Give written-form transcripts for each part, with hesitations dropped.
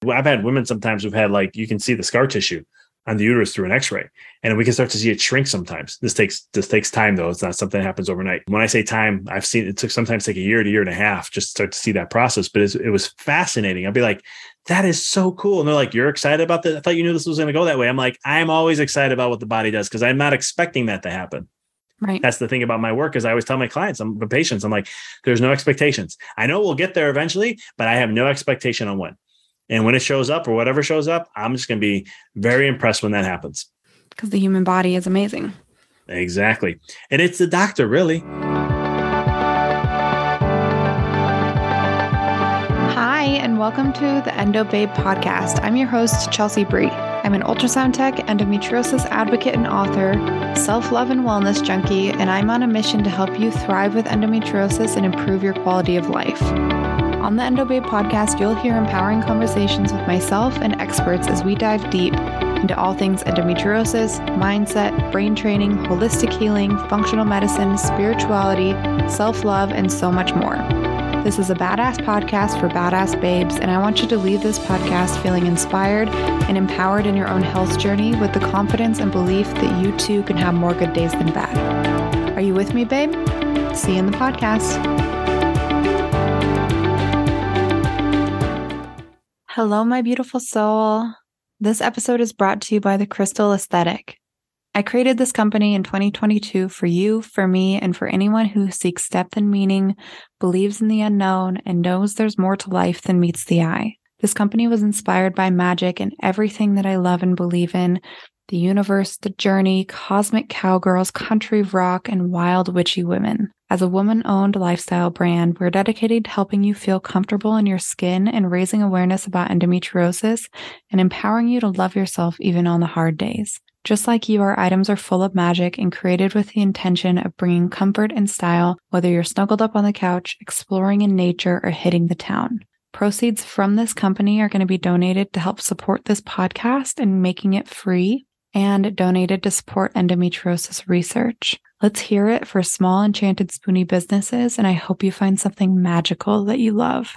I've had women sometimes who've had like, you can see the scar tissue on the uterus through an x-ray, and we can start to see it shrink sometimes. This takes time though. It's not something that happens overnight. When I say time, I've seen it sometimes take a year to year and a half just to start to see that process. But it was fascinating. I'd be like, that is so cool. And they're like, you're excited about that? I thought you knew this was going to go that way. I'm like, I'm always excited about what the body does because I'm not expecting that to happen. Right. That's the thing about my work is I always tell my clients, the patients, I'm like, there's no expectations. I know we'll get there eventually, but I have no expectation on when. And when it shows up or whatever shows up, I'm just going to be very impressed when that happens. Because the human body is amazing. Exactly. And it's the doctor, really. Hi, and welcome to the EndoBabe podcast. I'm your host, Chelsea Bree. I'm an ultrasound tech, endometriosis advocate and author, self-love and wellness junkie, and I'm on a mission to help you thrive with endometriosis and improve your quality of life. On the EndoBabe podcast, you'll hear empowering conversations with myself and experts as we dive deep into all things endometriosis, mindset, brain training, holistic healing, functional medicine, spirituality, self-love, and so much more. This is a badass podcast for badass babes, and I want you to leave this podcast feeling inspired and empowered in your own health journey with the confidence and belief that you too can have more good days than bad. Are you with me, babe? See you in the podcast. Hello, my beautiful soul. This episode is brought to you by The Crystal Aesthetic. I created this company in 2022 for you, for me, and for anyone who seeks depth and meaning, believes in the unknown, and knows there's more to life than meets the eye. This company was inspired by magic and everything that I love and believe in: the universe, the journey, cosmic cowgirls, country rock, and wild witchy women. As a woman-owned lifestyle brand, we're dedicated to helping you feel comfortable in your skin and raising awareness about endometriosis and empowering you to love yourself even on the hard days. Just like you, our items are full of magic and created with the intention of bringing comfort and style, whether you're snuggled up on the couch, exploring in nature, or hitting the town. Proceeds from this company are going to be donated to help support this podcast and making it free, and donated to support endometriosis research. Let's hear it for small enchanted spoony businesses, and I hope you find something magical that you love.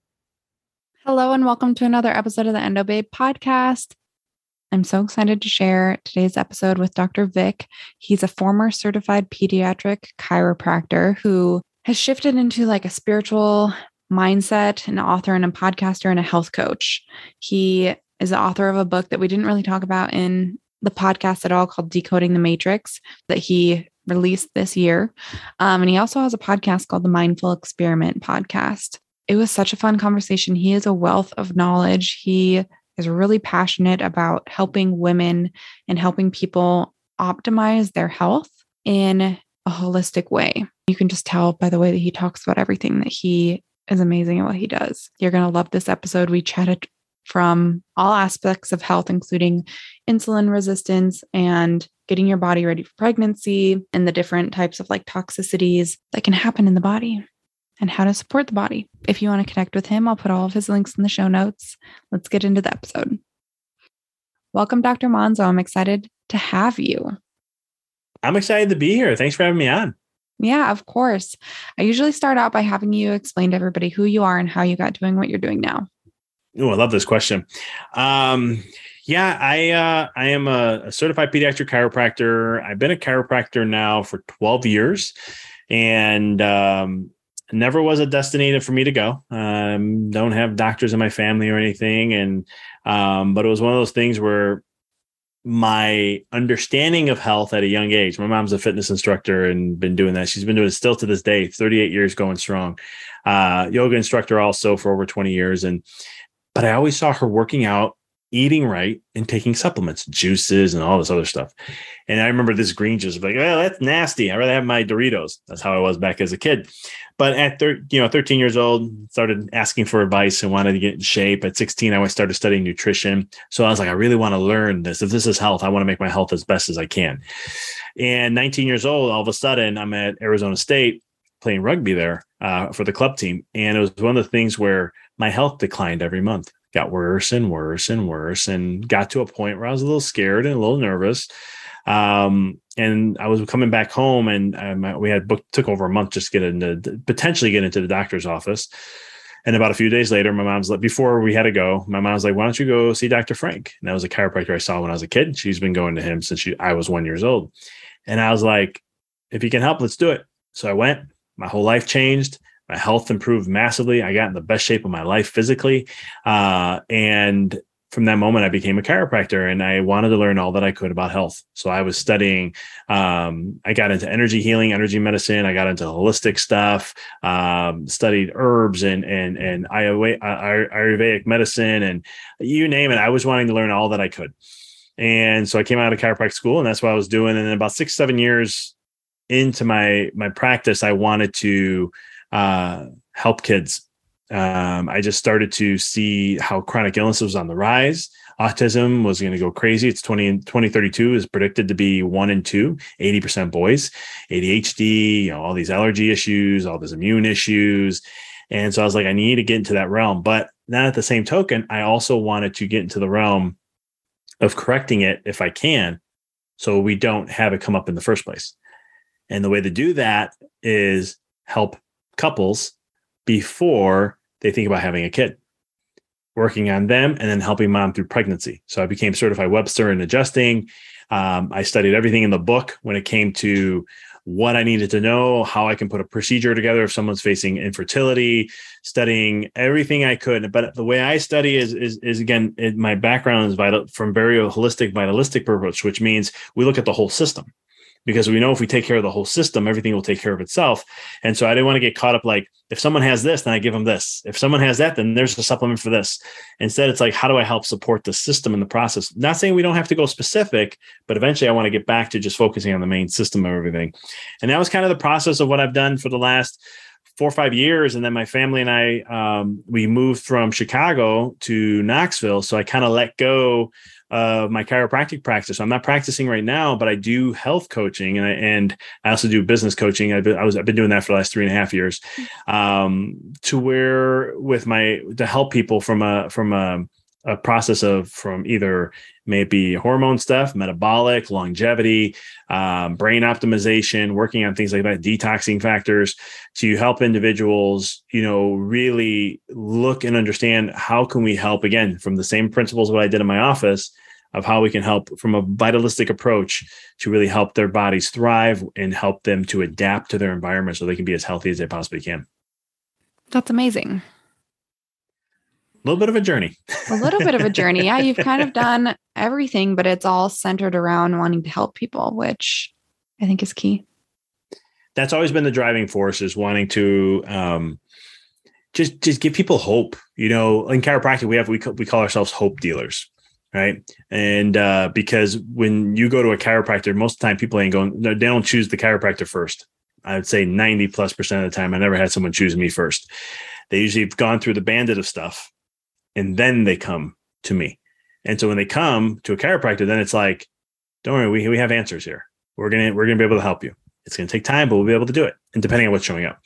Hello, and welcome to another episode of the EndoBabe podcast. I'm so excited to share today's episode with Dr. Vic. He's a former certified pediatric chiropractor who has shifted into like a spiritual mindset, an author and a podcaster and a health coach. He is the author of a book that we didn't really talk about in the podcast at all called Decoding the Matrix that he released this year. And he also has a podcast called the Mindful Experiment podcast. It was such a fun conversation. He is a wealth of knowledge. He is really passionate about helping women and helping people optimize their health in a holistic way. You can just tell by the way that he talks about everything that he is amazing at what he does. You're going to love this episode. We chatted from all aspects of health, including insulin resistance and getting your body ready for pregnancy and the different types of like toxicities that can happen in the body and how to support the body. If you want to connect with him, I'll put all of his links in the show notes. Let's get into the episode. Welcome, Dr. Monzo. I'm excited to have you. I'm excited to be here. Thanks for having me on. Yeah, of course. I usually start out by having you explain to everybody who you are and how you got doing what you're doing now. Oh, I love this question. I am a certified pediatric chiropractor. I've been a chiropractor now for 12 years and never was a destination for me to go. Don't have doctors in my family or anything. And but it was one of those things where my understanding of health at a young age, my mom's a fitness instructor and been doing that. She's been doing it still to this day, 38 years going strong. Yoga instructor also for over 20 years. But I always saw her working out, eating right, and taking supplements, juices, and all this other stuff. And I remember this green juice, like, oh, that's nasty. I'd rather have my Doritos. That's how I was back as a kid. But at 13 years old, started asking for advice and wanted to get in shape. At 16, I started studying nutrition. So I was like, I really want to learn this. If this is health, I want to make my health as best as I can. And 19 years old, all of a sudden, I'm at Arizona State playing rugby there for the club team. And it was one of the things where my health declined every month, got worse and worse and worse, and got to a point where I was a little scared and a little nervous. And I was coming back home, and we had took over a month just to potentially get into the doctor's office. And about a few days later, my mom's like, before we had to go, my mom's like, why don't you go see Dr. Frank? And that was a chiropractor I saw when I was a kid. She's been going to him since I was 1 year old. And I was like, if you can help, let's do it. So I went, my whole life changed. My health improved massively. I got in the best shape of my life physically. And from that moment, I became a chiropractor and I wanted to learn all that I could about health. So I was studying, I got into energy healing, energy medicine. I got into holistic stuff, studied herbs and Ayurvedic medicine and you name it. I was wanting to learn all that I could. And so I came out of chiropractic school and that's what I was doing. And then about 6-7 years into my practice, I wanted to help kids. I just started to see how chronic illness was on the rise. Autism was going to go crazy. It's 2032 is predicted to be 1 in 2, 80% boys, ADHD, all these allergy issues, all these immune issues. And so I was like, I need to get into that realm. But then at the same token, I also wanted to get into the realm of correcting it if I can, so we don't have it come up in the first place. And the way to do that is help couples before they think about having a kid, working on them and then helping mom through pregnancy. So I became certified Webster in adjusting. I studied everything in the book when it came to what I needed to know, how I can put a procedure together if someone's facing infertility, studying everything I could. But the way I study is again, my background is from very holistic, vitalistic approach, which means we look at the whole system. Because we know if we take care of the whole system, everything will take care of itself. And so I didn't want to get caught up like, if someone has this, then I give them this. If someone has that, then there's a supplement for this. Instead, it's like, how do I help support the system in the process? Not saying we don't have to go specific, but eventually I want to get back to just focusing on the main system of everything. And that was kind of the process of what I've done for the last 4 or 5 years. And then my family and I, we moved from Chicago to Knoxville. So I kind of let go of my chiropractic practice. I'm not practicing right now, but I do health coaching and I also do business coaching. I've been doing that for the last 3.5 years, to where to help people from a process from either maybe hormone stuff, metabolic, longevity, brain optimization, working on things like that, detoxing factors, to help individuals, really look and understand how can we help, again, from the same principles what I did in my office, of how we can help from a vitalistic approach to really help their bodies thrive and help them to adapt to their environment so they can be as healthy as they possibly can. That's amazing. A little bit of a journey. A little bit of a journey. Yeah, you've kind of done everything, but it's all centered around wanting to help people, which I think is key. That's always been the driving force, is wanting to just give people hope. In chiropractic, we call ourselves hope dealers, right? And because when you go to a chiropractor, most of the time people they don't choose the chiropractor first. I would say 90+% of the time, I never had someone choose me first. They usually have gone through the bandit of stuff, and then they come to me. And so when they come to a chiropractor, then it's like, don't worry, we have answers here. We're gonna be able to help you. It's gonna take time, but we'll be able to do it. And depending on what's showing up.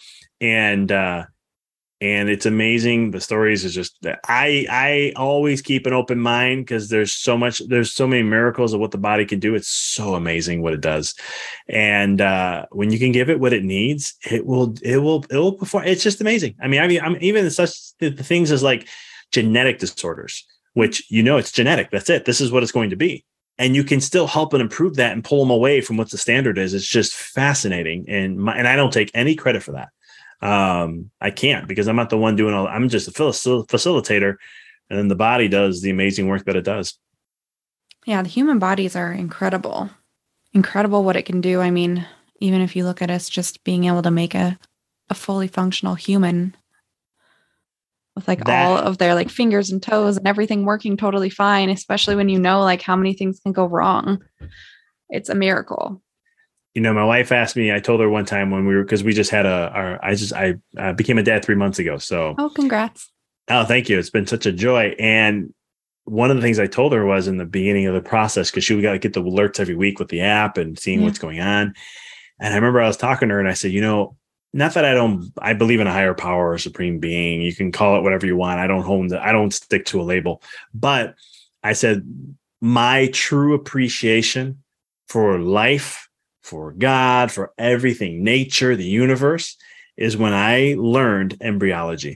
And it's amazing. The stories is just that I always keep an open mind, because there's so many miracles of what the body can do. It's so amazing what it does. And when you can give it what it needs, it will perform. It's just amazing. I'm even such the things as like genetic disorders, which, it's genetic. That's it. This is what it's going to be. And you can still help and improve that and pull them away from what the standard is. It's just fascinating. And I don't take any credit for that. I can't, because I'm not the one doing I'm just a facilitator, and then the body does the amazing work that it does. Yeah. The human bodies are incredible what it can do. I mean, even if you look at us just being able to make a fully functional human with all of their fingers and toes and everything working totally fine, especially when how many things can go wrong. It's a miracle. My wife asked me, I told her one time because we just had I became a dad 3 months ago. So, oh, congrats. Oh, thank you. It's been such a joy. And one of the things I told her was in the beginning of the process, because we got to get the alerts every week with the app and seeing what's going on. And I remember I was talking to her and I said, not that I believe in a higher power or supreme being. You can call it whatever you want. I don't stick to a label, but I said, my true appreciation for life, for God, for everything, nature, the universe, is when I learned embryology.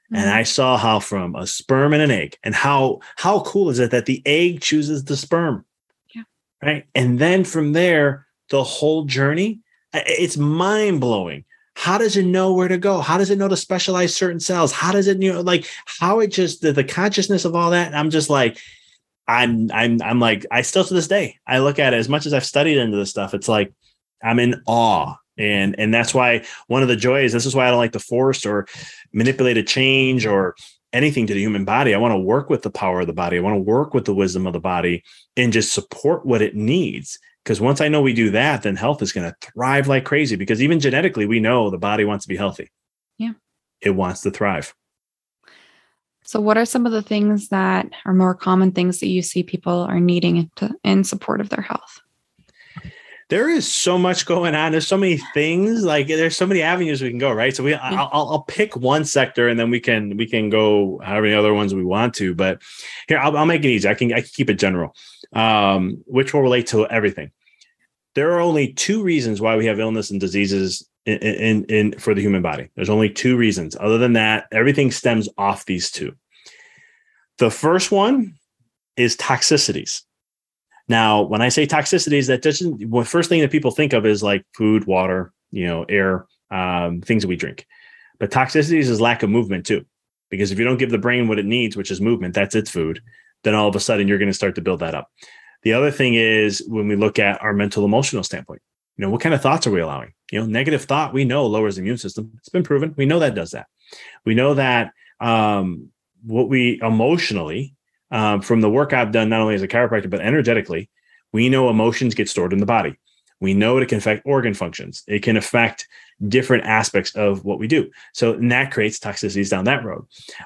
And I saw how from a sperm and an egg, and how cool is it that the egg chooses the sperm, right? And then from there, the whole journey, it's mind blowing. How does it know where to go? How does it know to specialize certain cells? How does it, like how it just the consciousness of all that? I'm just like, I'm like, I still to this day, I look at it as much as I've studied into this stuff. It's like I'm in awe. And that's why one of the joys, this is why I don't like to force or manipulate a change or anything to the human body. I want to work with the power of the body. I want to work with the wisdom of the body and just support what it needs. Because once I know we do that, then health is going to thrive like crazy. Because even genetically, we know the body wants to be healthy. Yeah. It wants to thrive. So what are some of the things that are more common things that you see people are needing in support of their health? There is so much going on. There's so many things. Like there's so many avenues we can go, right? So I'll pick one sector, and then we can go however many other ones we want to. But here, I'll make it easy. I can keep it general, which will relate to everything. There are only two reasons why we have illness and diseases in for the human body. There's only two reasons. Other than that, everything stems off these two. The first one is toxicities. Now, when I say toxicities, that doesn't. The first thing that people think of is like food, water, air, things that we drink. But toxicities is lack of movement too, because if you don't give the brain what it needs, which is movement, that's its food. Then all of a sudden you're going to start to build that up. The other thing is when we look at our mental, emotional standpoint. What kind of thoughts are we allowing? Negative thought we know lowers the immune system. It's been proven. We know that does that. We know that what we emotionally. From the work I've done, not only as a chiropractor, but energetically, we know emotions get stored in the body. We know it can affect organ functions. It can affect different aspects of what we do. So and that creates toxicities down that road.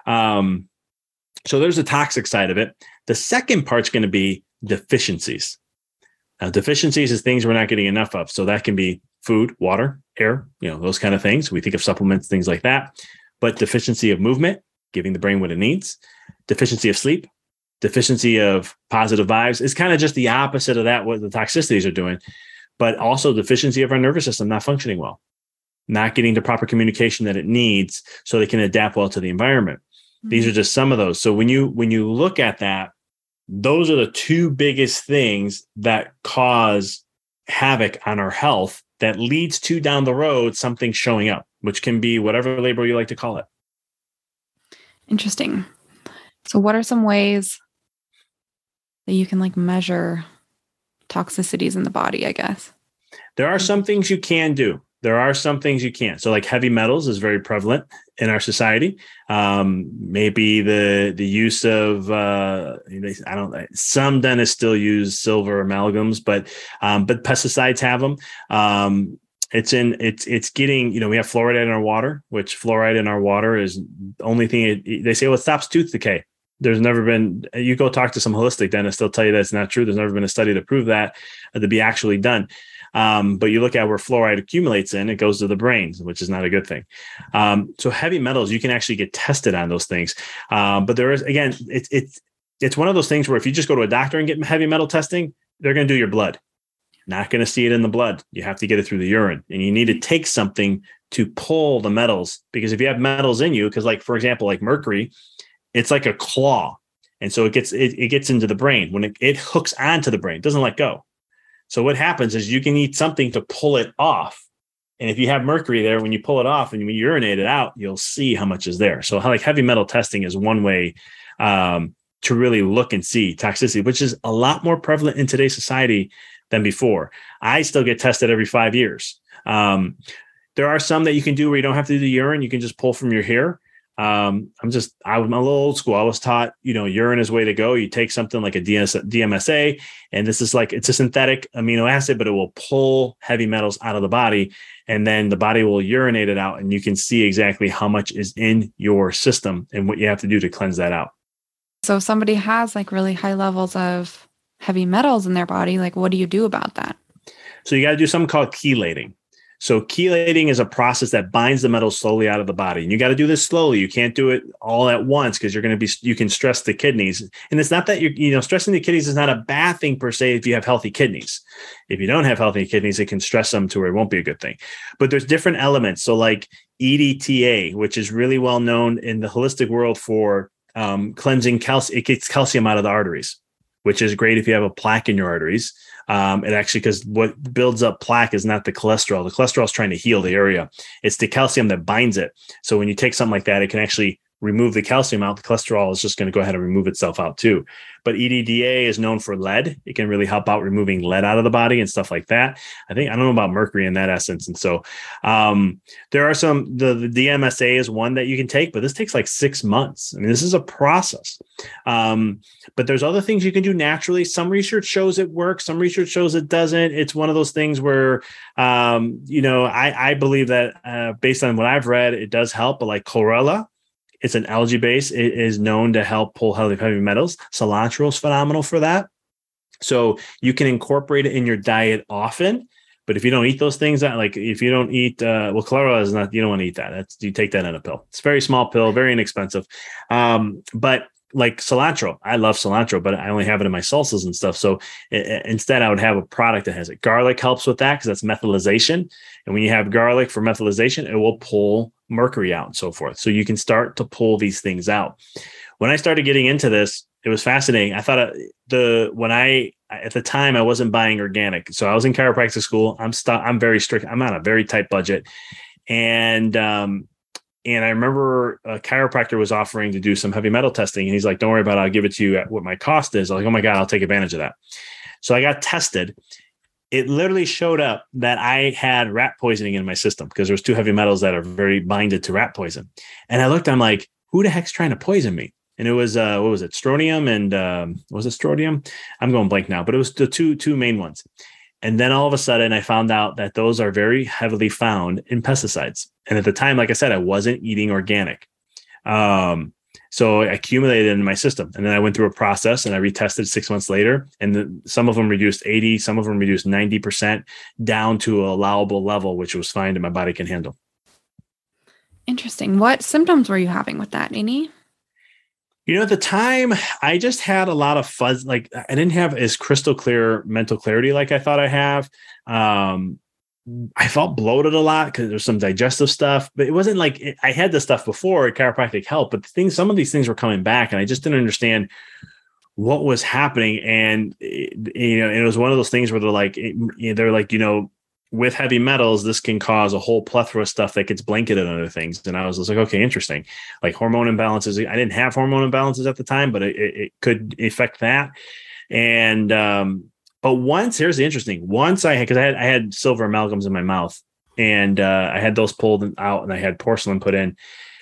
So there's the toxic side of it. The second part's going to be deficiencies. Now, deficiencies is things we're not getting enough of. So that can be food, water, air, those kind of things. We think of supplements, things like that. But deficiency of movement, giving the brain what it needs. Deficiency of sleep. Deficiency of positive vibes is kind of just the opposite of that, what the toxicities are doing, but also deficiency of our nervous system not functioning well, not getting the proper communication that it needs so they can adapt well to the environment. Mm-hmm. These are just some of those. So when you look at that, those are the two biggest things that cause havoc on our health that leads to down the road something showing up, which can be whatever label you like to call it. Interesting. So what are some ways that you can measure toxicities in the body, I guess? There are some things you can do. There are some things you can't. So like heavy metals is very prevalent in our society. Maybe the use of, some dentists still use silver amalgams, but pesticides have them. It's getting, we have fluoride in our water, which fluoride in our water is the only thing they say, well, it stops tooth decay. There's never been, you go talk to some holistic dentists, they'll tell you that's not true. There's never been a study to prove that, to be actually done. But you look at where fluoride accumulates in, it goes to the brain, which is not a good thing. So heavy metals, you can actually get tested on those things. But there is, again, it's one of those things where if you just go to a doctor and get heavy metal testing, they're going to do your blood. Not going to see it in the blood. You have to get it through the urine, and you need to take something to pull the metals, because if you have metals in you, because for example, like mercury, it's like a claw. And so it gets into the brain. When it hooks onto the brain, it doesn't let go. So what happens is you can eat something to pull it off. And if you have mercury there, when you pull it off and you urinate it out, you'll see how much is there. So heavy metal testing is one way to really look and see toxicity, which is a lot more prevalent in today's society than before. I still get tested every 5 years. There are some that you can do where you don't have to do the urine. You can just pull from your hair. I'm a little old school. I was taught, urine is the way to go. You take something like a DMSA, and this is it's a synthetic amino acid, but it will pull heavy metals out of the body, and then the body will urinate it out, and you can see exactly how much is in your system and what you have to do to cleanse that out. So if somebody has really high levels of heavy metals in their body, what do you do about that? So you got to do something called chelating. So chelating is a process that binds the metals slowly out of the body. And you got to do this slowly. You can't do it all at once, because you can stress the kidneys. And it's not that stressing the kidneys is not a bad thing per se if you have healthy kidneys. If you don't have healthy kidneys, it can stress them to where it won't be a good thing. But there's different elements. So EDTA, which is really well known in the holistic world for cleansing calcium. It gets calcium out of the arteries, which is great if you have a plaque in your arteries. It actually, because what builds up plaque is not the cholesterol. The cholesterol is trying to heal the area. It's the calcium that binds it. So when you take something like that, it can actually remove the calcium out. The cholesterol is just going to go ahead and remove itself out too. But EDTA is known for lead. It can really help out removing lead out of the body and stuff like that. I don't know about mercury in that essence. And so there are some, the DMSA is one that you can take, but this takes like 6 months. I mean, this is a process. But there's other things you can do naturally. Some research shows it works. Some research shows it doesn't. It's one of those things where, I believe that based on what I've read, it does help. But like chlorella, it's an algae base. It is known to help pull heavy metals. Cilantro is phenomenal for that. So you can incorporate it in your diet often. But if you don't eat those things, like if you don't eat, chlorella is not, you don't want to eat that. You take that in a pill. It's a very small pill, very inexpensive. But like cilantro, I love cilantro, but I only have it in my salsas and stuff. So instead, I would have a product that has it. Garlic helps with that because that's methylization. And when you have garlic for methylization, it will pull mercury out and so forth. So you can start to pull these things out. When I started getting into this, it was fascinating. I thought at the time I wasn't buying organic. So I was in chiropractic school. I'm very strict. I'm on a very tight budget. And I remember a chiropractor was offering to do some heavy metal testing. And he's like, don't worry about it. I'll give it to you at what my cost is. I'm like, oh my God, I'll take advantage of that. So I got tested. It literally showed up that I had rat poisoning in my system because there's 2 heavy metals that are very binded to rat poison. And I looked, I'm like, who the heck's trying to poison me? And it was, what was it? Strontium and was it strontium? I'm going blank now, but it was the two main ones. And then all of a sudden I found out that those are very heavily found in pesticides. And at the time, like I said, I wasn't eating organic. So I accumulated in my system. And then I went through a process and I retested 6 months later. And some of them reduced 80, some of them reduced 90% down to a allowable level, which was fine that my body can handle. Interesting. What symptoms were you having with that, Amy? At the time, I just had a lot of fuzz. Like I didn't have as crystal clear mental clarity like I thought I have. I felt bloated a lot because there's some digestive stuff, but it wasn't like I had this stuff before chiropractic help, but some of these things were coming back and I just didn't understand what was happening. And, it was one of those things where they're like, with heavy metals, this can cause a whole plethora of stuff that gets blanketed under things. And I was just like, okay, interesting. Like hormone imbalances. I didn't have hormone imbalances at the time, but it could affect that. And, but here's the interesting, because I had silver amalgams in my mouth and I had those pulled out and I had porcelain put in.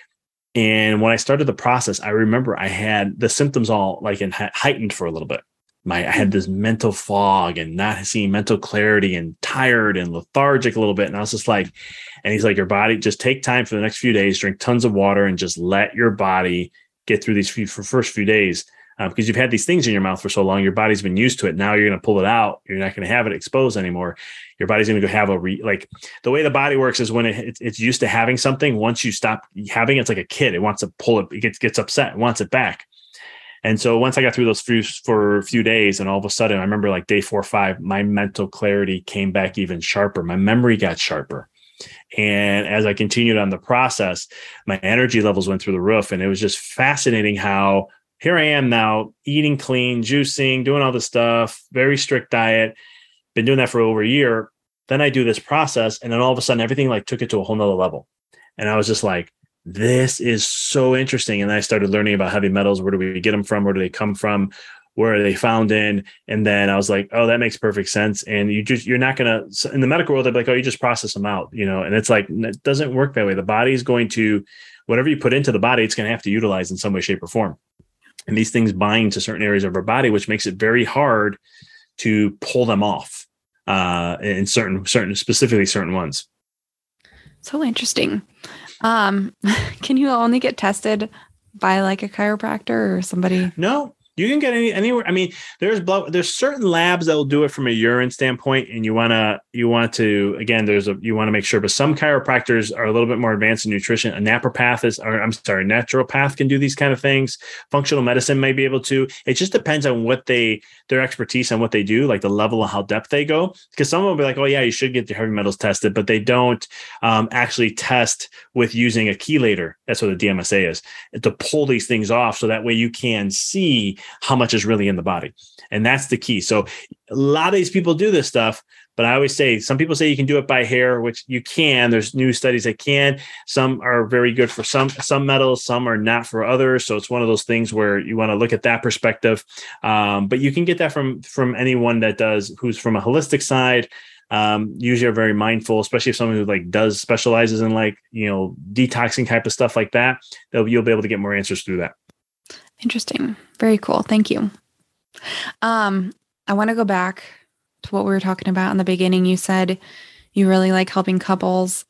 And when I started the process, I remember I had the symptoms all heightened for a little bit. I had this mental fog and not seeing mental clarity and tired and lethargic a little bit. And I was just like, and he's like, your body, just take time for the next few days, drink tons of water and just let your body get through these first few days. Because you've had these things in your mouth for so long, your body's been used to it. Now you're going to pull it out. You're not going to have it exposed anymore. Your body's going to go have the way the body works is when it's used to having something. Once you stop having it, it's like a kid. It wants to pull it. It gets upset. It wants it back. And so once I got through those for a few days, and all of a sudden, I remember like day 4 or 5, my mental clarity came back even sharper. My memory got sharper. And as I continued on the process, my energy levels went through the roof. And it was just fascinating how here I am now eating clean, juicing, doing all this stuff, very strict diet, been doing that for over a year. Then I do this process. And then all of a sudden, everything took it to a whole nother level. And I was just like, this is so interesting. And then I started learning about heavy metals. Where do we get them from? Where do they come from? Where are they found in? And then I was like, oh, that makes perfect sense. And you're not going to, in the medical world, they're like, oh, you just process them out, and it's like, it doesn't work that way. The body is going to, whatever you put into the body, it's going to have to utilize in some way, shape or form. And these things bind to certain areas of our body, which makes it very hard to pull them off in specifically certain ones. So interesting. Can you only get tested by a chiropractor or somebody? No, You can get anywhere. I mean, there's certain labs that will do it from a urine standpoint, and you want to again, you want to make sure. But some chiropractors are a little bit more advanced in nutrition. A naturopath can do these kind of things. Functional medicine may be able to. It just depends on their expertise and what they do, like the level of how depth they go. Because some will be like, oh yeah, you should get your heavy metals tested, but they don't actually test with using a chelator. That's what the DMSA is, to pull these things off, so that way you can see how much is really in the body. And that's the key. So a lot of these people do this stuff, but I always say, some people say you can do it by hair, which you can. There's new studies that can. Some are very good for some metals, some are not for others. So it's one of those things where you want to look at that perspective. But you can get that from anyone who's from a holistic side. Usually are very mindful, especially if someone who specializes in detoxing type of stuff like that. You'll be able to get more answers through that. Interesting. Very cool. Thank you. I want to go back to what we were talking about in the beginning. You said you really like helping couples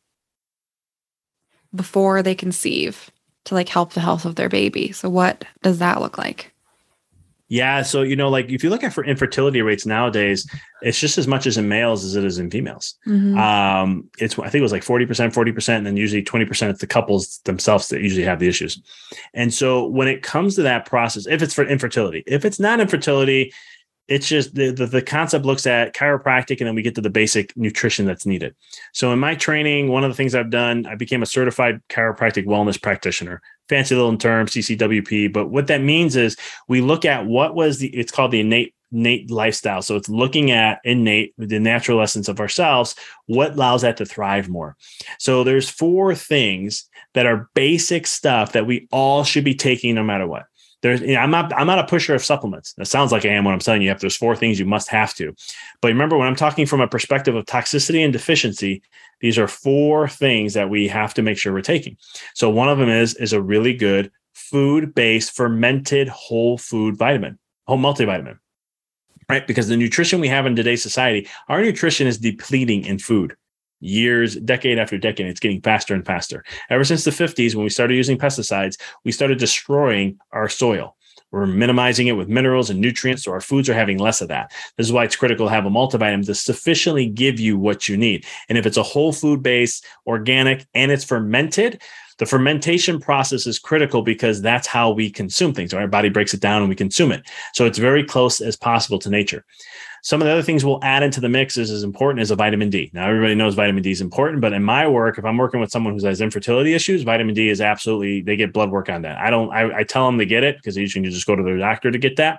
before they conceive to help the health of their baby. So what does that look like? Yeah. So, if you look at for infertility rates nowadays, it's just as much as in males as it is in females. Mm-hmm. I think it was 40%, and then usually 20% it's the couples themselves that usually have the issues. And so when it comes to that process, if it's for infertility, if it's not infertility, it's just the concept looks at chiropractic, and then we get to the basic nutrition that's needed. So in my training, one of the things I've done, I became a certified chiropractic wellness practitioner. Fancy little term, CCWP. But what that means is we look at it's called the innate lifestyle. So it's looking at innate, the natural essence of ourselves, what allows that to thrive more. So there's 4 things that are basic stuff that we all should be taking no matter what. I'm not a pusher of supplements. That sounds like I am when I'm telling you, if there's 4 things you must have to. But remember, when I'm talking from a perspective of toxicity and deficiency, these are 4 things that we have to make sure we're taking. So one of them is a really good food-based fermented whole food vitamin, whole multivitamin, right? Because the nutrition we have in today's society, our nutrition is depleting in food. Decade after decade, it's getting faster and faster. Ever since the 50s, when we started using pesticides, we started destroying our soil. We're minimizing it with minerals and nutrients, so our foods are having less of that. This is why it's critical to have a multivitamin to sufficiently give you what you need. And if it's a whole food based, organic, and it's fermented, the fermentation process is critical because that's how we consume things. Our body breaks it down and we consume it. So it's very close as possible to nature. Some of the other things we'll add into the mix is as important as a vitamin D. Now, everybody knows vitamin D is important, but in my work, if I'm working with someone who has infertility issues, vitamin D is they get blood work on that. I tell them to get it because usually you just go to their doctor to get that.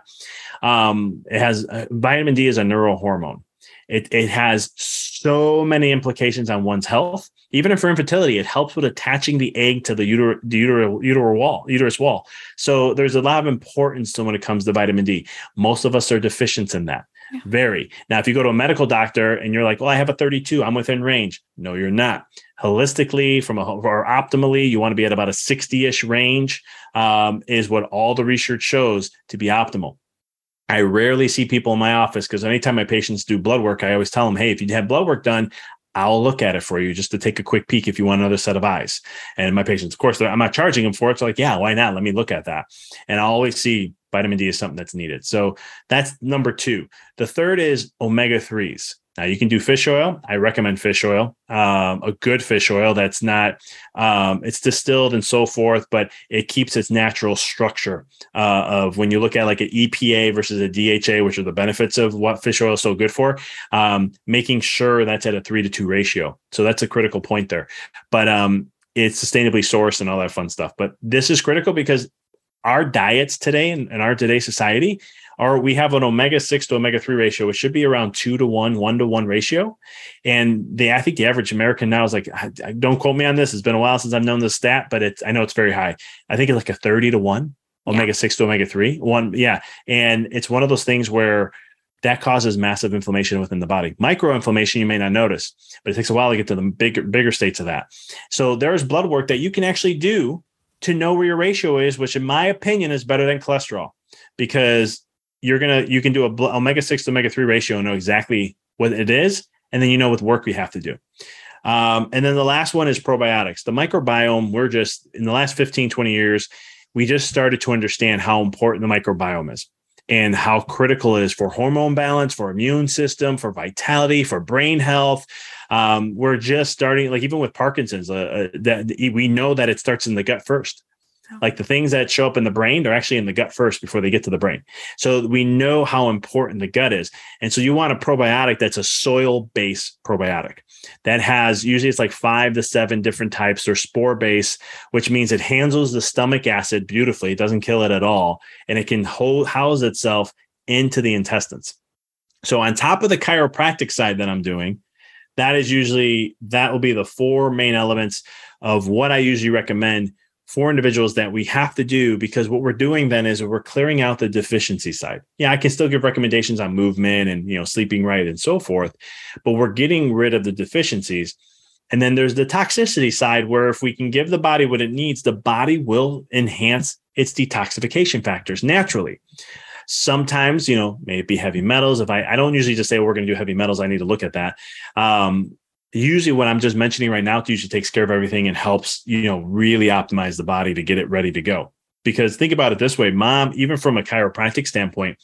Vitamin D is a neurohormone. It has so many implications on one's health. Even for infertility, it helps with attaching the egg to the uterus wall. So there's a lot of importance to when it comes to vitamin D. Most of us are deficient in that. Yeah. Very. Now, if you go to a medical doctor and you're like, well, I have a 32, I'm within range. No, you're not. Holistically, or optimally, you want to be at about a 60-ish range is what all the research shows to be optimal. I rarely see people in my office because anytime my patients do blood work, I always tell them, hey, if you have blood work done, I'll look at it for you just to take a quick peek if you want another set of eyes. And my patients, of course, I'm not charging them for it. So like, yeah, why not? Let me look at that. And I always see vitamin D is something that's needed. So that's number 2. The third is omega-3s. Now you can do fish oil. I recommend fish oil, a good fish oil that's not, it's distilled and so forth, but it keeps its natural structure of when you look at like an EPA versus a DHA, which are the benefits of what fish oil is so good for, making sure that's at a 3-to-2 ratio. So that's a critical point there, but it's sustainably sourced and all that fun stuff. But this is critical because our diets today in our today's society we have an omega-6 to omega-3 ratio. It should be around 2-to-1, 1-to-1 ratio. And I think the average American now is like, don't quote me on this. It's been a while since I've known this stat, but I know it's very high. I think it's like a 30-to-1 omega-6 to omega-3 one. Yeah. And it's one of those things where that causes massive inflammation within the body. Microinflammation, you may not notice, but it takes a while to get to the bigger states of that. So there's blood work that you can actually do to know where your ratio is, which in my opinion is better than cholesterol, because you can do a omega-6 to omega-3 ratio and know exactly what it is. And then you know what work we have to do. And then the last one is probiotics. The microbiome, we're just in the last 15, 20 years, we just started to understand how important the microbiome is and how critical it is for hormone balance, for immune system, for vitality, for brain health. We're just starting, like even with Parkinson's, that we know that it starts in the gut first. Like the things that show up in the brain are actually in the gut first before they get to the brain. So we know how important the gut is. And so you want a probiotic that's a soil-based probiotic that has, usually it's like 5 to 7 different types. They're spore-based, which means it handles the stomach acid beautifully. It doesn't kill it at all. And it can house itself into the intestines. So on top of the chiropractic side that I'm doing, that will be the 4 main elements of what I usually recommend for individuals that we have to do, because what we're doing then is we're clearing out the deficiency side. Yeah, I can still give recommendations on movement and, sleeping right and so forth, but we're getting rid of the deficiencies. And then there's the toxicity side where if we can give the body what it needs, the body will enhance its detoxification factors naturally. Sometimes, may it be heavy metals. If I don't usually just say we're going to do heavy metals, I need to look at that. Usually what I'm just mentioning right now usually takes care of everything and helps, really optimize the body to get it ready to go. Because think about it this way, Mom, even from a chiropractic standpoint,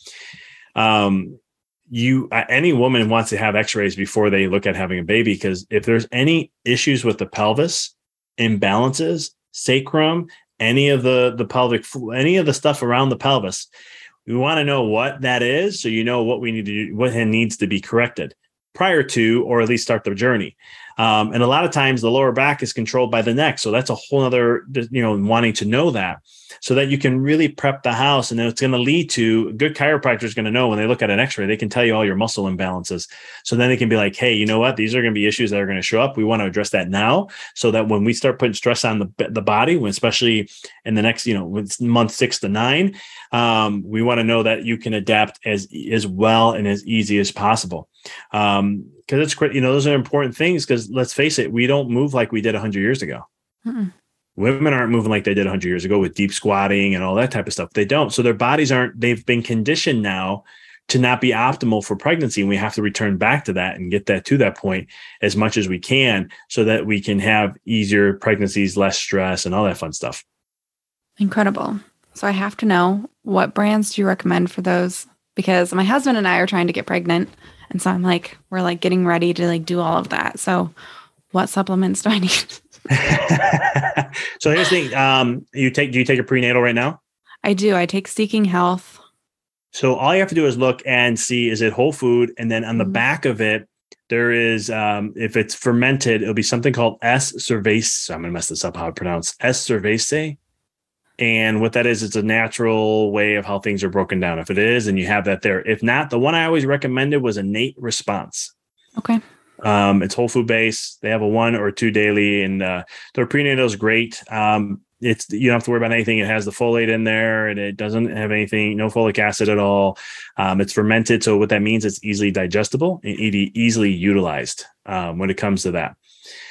any woman wants to have x-rays before they look at having a baby. Because if there's any issues with the pelvis, imbalances, sacrum, any of the pelvic, any of the stuff around the pelvis, we want to know what that is. So what we need to do, what needs to be corrected prior to, or at least start the journey. And a lot of times the lower back is controlled by the neck. So that's a whole other, wanting to know that so that you can really prep the house. And then it's going to lead to, a good chiropractor is going to know when they look at an x-ray, they can tell you all your muscle imbalances. So then they can be like, hey, you know what? These are going to be issues that are going to show up. We want to address that now so that when we start putting stress on the body, especially in the next, month 6 to 9, we want to know that you can adapt as well and as easy as possible. Because it's great, those are important things. Because let's face it, we don't move like we did 100 years ago. Mm-mm. Women aren't moving like they did 100 years ago with deep squatting and all that type of stuff. They don't. So their bodies they've been conditioned now to not be optimal for pregnancy. And we have to return back to that and get that to that point as much as we can so that we can have easier pregnancies, less stress, and all that fun stuff. Incredible. So I have to know, what brands do you recommend for those? Because my husband and I are trying to get pregnant. And so we're getting ready to do all of that. So what supplements do I need? So here's the thing. Do you take a prenatal right now? I do. I take Seeking Health. So all you have to do is look and see, is it whole food? And then on the back of it, there is, if it's fermented, it'll be something called S. cerevisiae. I'm going to mess this up, how to pronounce S. cerevisiae. And what that is, it's a natural way of how things are broken down. If it is, and you have that there. If not, the one I always recommended was Innate Response. Okay. It's whole food based. They have a 1 or 2 daily, and their prenatal is great. You don't have to worry about anything. It has the folate in there, and it doesn't have anything, no folic acid at all. It's fermented. So what that means, it's easily digestible and easily utilized when it comes to that.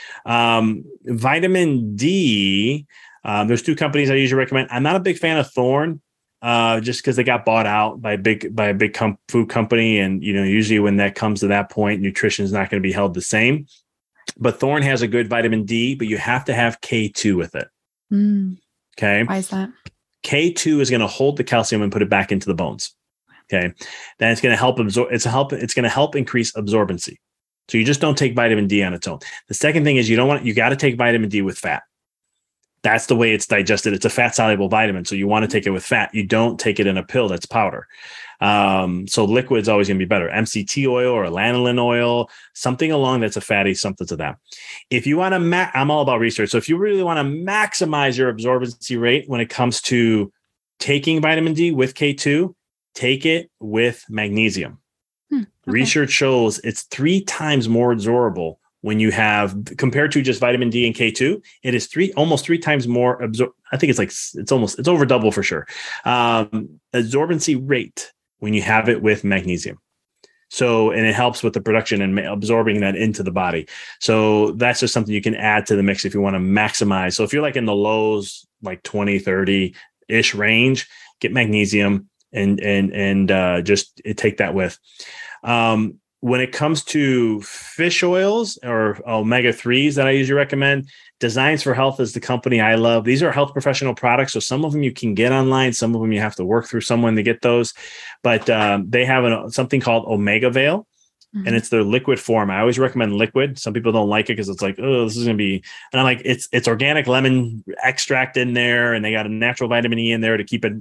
Vitamin D, there's 2 companies I usually recommend. I'm not a big fan of Thorne. Just because they got bought out by a big food company. And, usually when that comes to that point, nutrition is not going to be held the same. But Thorne has a good vitamin D, but you have to have K2 with it. Okay. Why is that? K2 is going to hold the calcium and put it back into the bones. Okay. Then it's going to help absorb. It's going to help increase absorbency. So you just don't take vitamin D on its own. The second thing is you got to take vitamin D with fat. That's the way it's digested. It's a fat soluble vitamin. So you want to take it with fat. You don't take it in a pill that's powder. So liquid's always going to be better. MCT oil or lanolin oil, something along that's a fatty, something to that. If you want to, I'm all about research. So if you really want to maximize your absorbency rate when it comes to taking vitamin D with K2, take it with magnesium. Okay. Research shows it's 3 times more absorbable when you have, compared to just vitamin D and K2, it is almost 3 times more I think it's over double for sure. Absorbency rate when you have it with magnesium. So, and it helps with the production and absorbing that into the body. So that's just something you can add to the mix if you want to maximize. So if you're in the lows, 20, 30 ish range, get magnesium and just take that with. when it comes to fish oils or omega-3s that I usually recommend, Designs for Health is the company I love. These are health professional products. So some of them you can get online. Some of them you have to work through someone to get those. But they have something called Omega Veil. And it's their liquid form. I always recommend liquid. Some people don't like it because it's like, oh, this is going to be, and I'm like, it's organic lemon extract in there, and they got a natural vitamin E in there to keep it,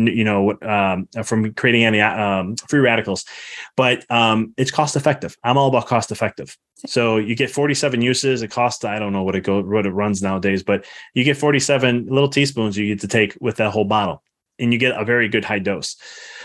from creating any free radicals. But it's cost effective. I'm all about cost effective. So you get 47 uses. It costs, I don't know what it runs nowadays, but you get 47 little teaspoons you get to take with that whole bottle, and you get a very good high dose.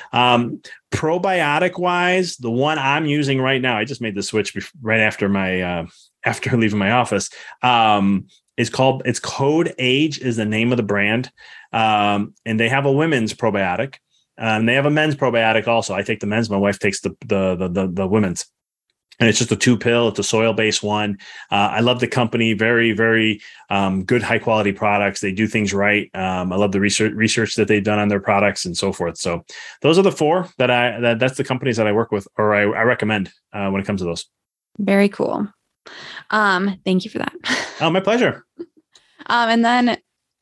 Probiotic wise, the one I'm using right now, I just made the switch right after after leaving my office. It's Code Age is the name of the brand. And they have a women's probiotic. They have a men's probiotic also. I take the men's. My wife takes the women's. And it's just a 2-pill. It's a soil-based one. I love the company. Very, very good, high-quality products. They do things right. I love the research that they've done on their products and so forth. So those are the 4 that's the companies that I work with, or I recommend when it comes to those. Very cool. Thank you for that. Oh, my pleasure. And then,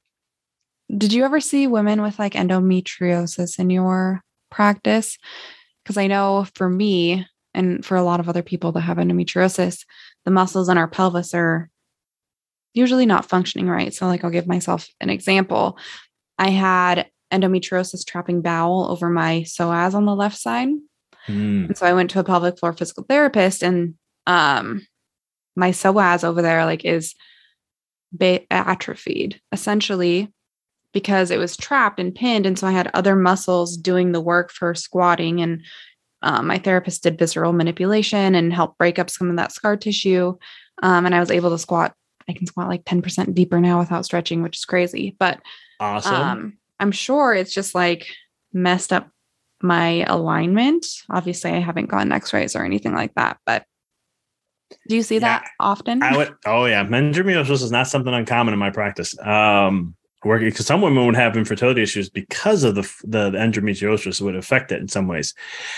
did you ever see women with like endometriosis in your practice? Because I know for me, and for a lot of other people that have endometriosis, the muscles in our pelvis are usually not functioning right. So like, I'll give myself an example. I had endometriosis trapping bowel over my psoas on the left side. And so I went to a pelvic floor physical therapist, and my psoas over there like is atrophied essentially because it was trapped and pinned. And so I had other muscles doing the work for squatting, and my therapist did visceral manipulation and helped break up some of that scar tissue. And I was able to squat. I can squat like 10% deeper now without stretching, which is crazy. But awesome. I'm sure it's just like messed up my alignment. Obviously, I haven't gotten x-rays or anything like that. But do you see that often? Endometriosis is not something uncommon in my practice. Working because some women would have infertility issues because of the endometriosis would affect it in some ways.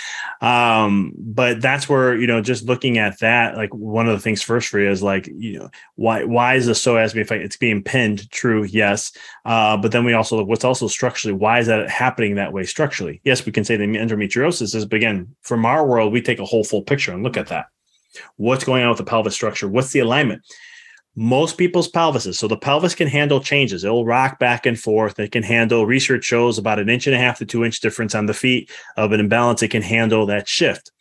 But that's where, just looking at that, like one of the things first for you is like, why is the psoas being affected? It's being pinned. True. Yes. But then we also look what's also structurally, why is that happening that way structurally? Yes, we can say the endometriosis is, but again, from our world, we take a whole full picture and look at that. What's going on with the pelvis structure? What's the alignment? Most people's pelvises. So the pelvis can handle changes. It'll rock back and forth. It can handle, research shows about 1.5 to 2 inch difference on the feet of an imbalance. It can handle that shift.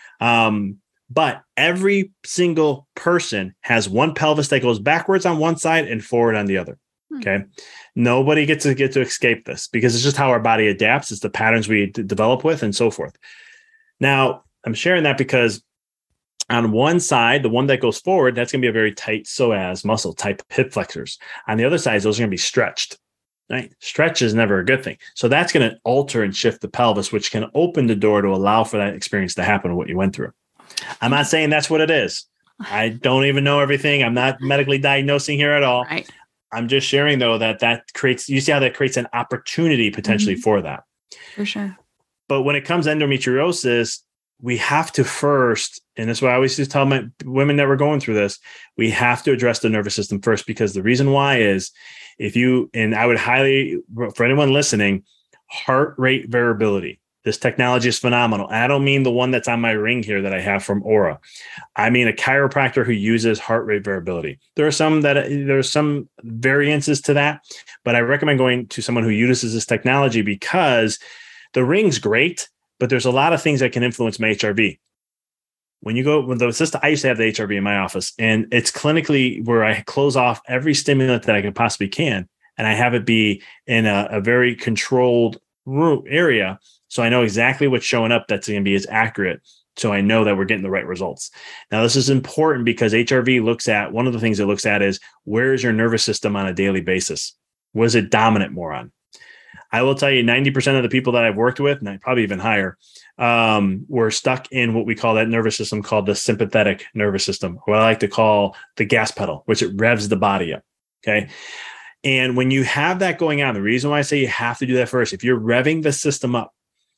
But every single person has one pelvis that goes backwards on one side and forward on the other. Okay. Nobody gets to escape this because it's just how our body adapts. It's the patterns we develop with and so forth. Now, I'm sharing that because on one side, the one that goes forward, that's going to be a very tight psoas muscle type hip flexors. On the other side, those are going to be stretched. Right? Stretch is never a good thing. So that's going to alter and shift the pelvis, which can open the door to allow for that experience to happen, what you went through. I'm not saying that's what it is. I don't even know everything. I'm not medically diagnosing here at all. Right. I'm just sharing, though, that creates, you see how that creates an opportunity potentially for that. For sure. But when it comes to endometriosis, we have to first, and that's why I always just tell my women that we're going through this, we have to address the nervous system first, because the reason why is and I would highly, for anyone listening, heart rate variability. This technology is phenomenal. And I don't mean the one that's on my ring here that I have from Aura. I mean a chiropractor who uses heart rate variability. There are some variances to that, but I recommend going to someone who uses this technology because the ring's great, but there's a lot of things that can influence my HRV. With the system, I used to have the HRV in my office, and it's clinically where I close off every stimulant that I can possibly can, and I have it be in a very controlled area. So I know exactly what's showing up that's going to be as accurate. So I know that we're getting the right results. Now, this is important because HRV one of the things it looks at is where is your nervous system on a daily basis? Was it dominant more on? I will tell you 90% of the people that I've worked with, and probably even higher, were stuck in what we call that nervous system called the sympathetic nervous system, what I like to call the gas pedal, which it revs the body up. Okay. And when you have that going on, the reason why I say you have to do that first, if you're revving the system up,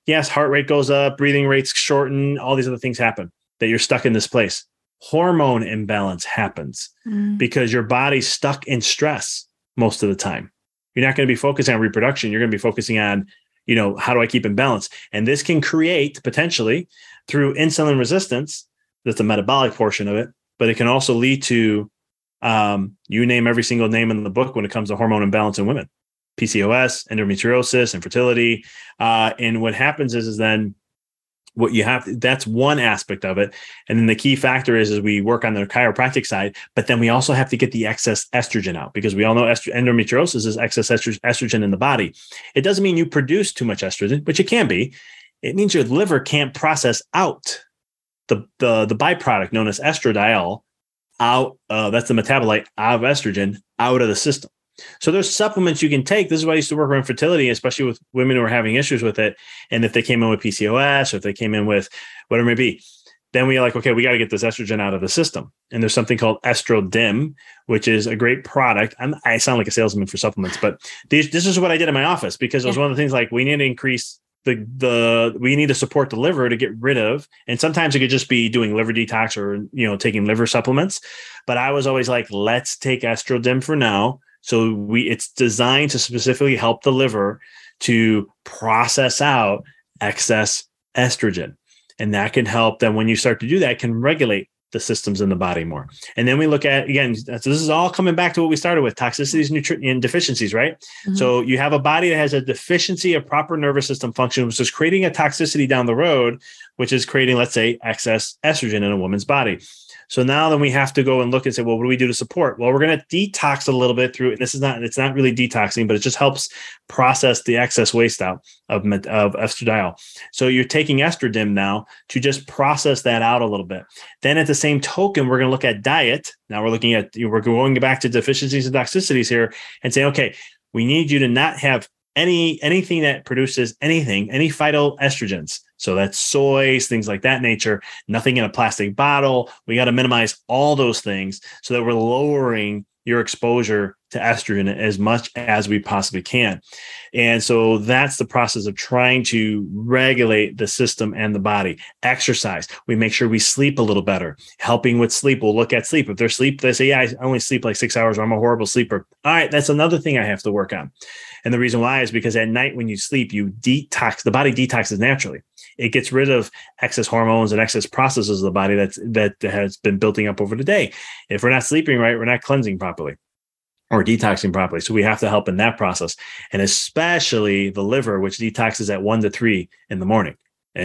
yes, heart rate goes up, breathing rates shorten, all these other things happen, that you're stuck in this place. Hormone imbalance happens because your body's stuck in stress most of the time. You're not going to be focusing on reproduction. You're going to be focusing on, how do I keep in balance? And this can create potentially through insulin resistance. That's the metabolic portion of it, but it can also lead to, you name every single name in the book when it comes to hormone imbalance in women, PCOS, endometriosis, infertility. And what happens is then what you have, that's one aspect of it. And then the key factor is we work on the chiropractic side, but then we also have to get the excess estrogen out, because we all know endometriosis is excess estrogen in the body. It doesn't mean you produce too much estrogen, but you can be. It means your liver can't process out the byproduct known as estradiol out. That's the metabolite of estrogen out of the system. So there's supplements you can take. This is why I used to work around fertility, especially with women who are having issues with it. And if they came in with PCOS, or if they came in with whatever it may be, then we're like, okay, we got to get this estrogen out of the system. And there's something called EstroDim, which is a great product. I sound like a salesman for supplements, but this is what I did in my office, because it was one of the things like we need to increase we need to support the liver to get rid of. And sometimes it could just be doing liver detox or, taking liver supplements. But I was always like, let's take EstroDim for now. So it's designed to specifically help the liver to process out excess estrogen. And that can help them. When you start to do that, it can regulate the systems in the body more. And then we look at, again, so this is all coming back to what we started with, toxicities, and deficiencies, right? Mm-hmm. So you have a body that has a deficiency of proper nervous system function, which is creating a toxicity down the road, which is creating, let's say, excess estrogen in a woman's body. So now then we have to go and look and say, well, what do we do to support? Well, we're going to detox a little bit through, it's not really detoxing, but it just helps process the excess waste out of estradiol. So you're taking EstroDim now to just process that out a little bit. Then at the same token, we're going to look at diet. Now we're going back to deficiencies and toxicities here and say, okay, we need you to not have anything that produces any phytoestrogens. So that's soys, things like that nature, nothing in a plastic bottle. We got to minimize all those things so that we're lowering your exposure to estrogen as much as we possibly can. And so that's the process of trying to regulate the system and the body. Exercise. We make sure we sleep a little better. Helping with sleep. We'll look at sleep. If they're sleep, they say, yeah, I only sleep like 6 hours, or I'm a horrible sleeper. All right, that's another thing I have to work on. And the reason why is because at night when you sleep, you detox. The body detoxes naturally. It gets rid of excess hormones and excess processes of the body that has been building up over the day. If we're not sleeping right, we're not cleansing properly or detoxing properly. So we have to help in that process. And especially the liver, which detoxes at 1 to 3 in the morning.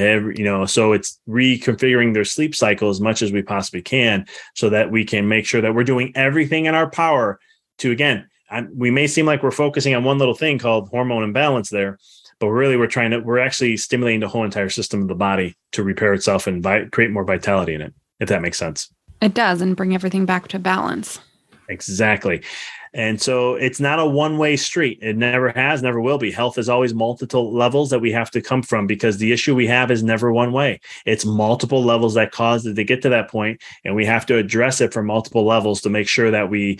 So it's reconfiguring their sleep cycle as much as we possibly can so that we can make sure that we're doing everything in our power to, again, we may seem like we're focusing on one little thing called hormone imbalance there, but really we're actually stimulating the whole entire system of the body to repair itself and create more vitality in it, if that makes sense. It does, and bring everything back to balance. Exactly. And so it's not a one-way street. It never has, never will be. Health is always multiple levels that we have to come from, because the issue we have is never one way. It's multiple levels that cause it to get to that point, and we have to address it from multiple levels to make sure that we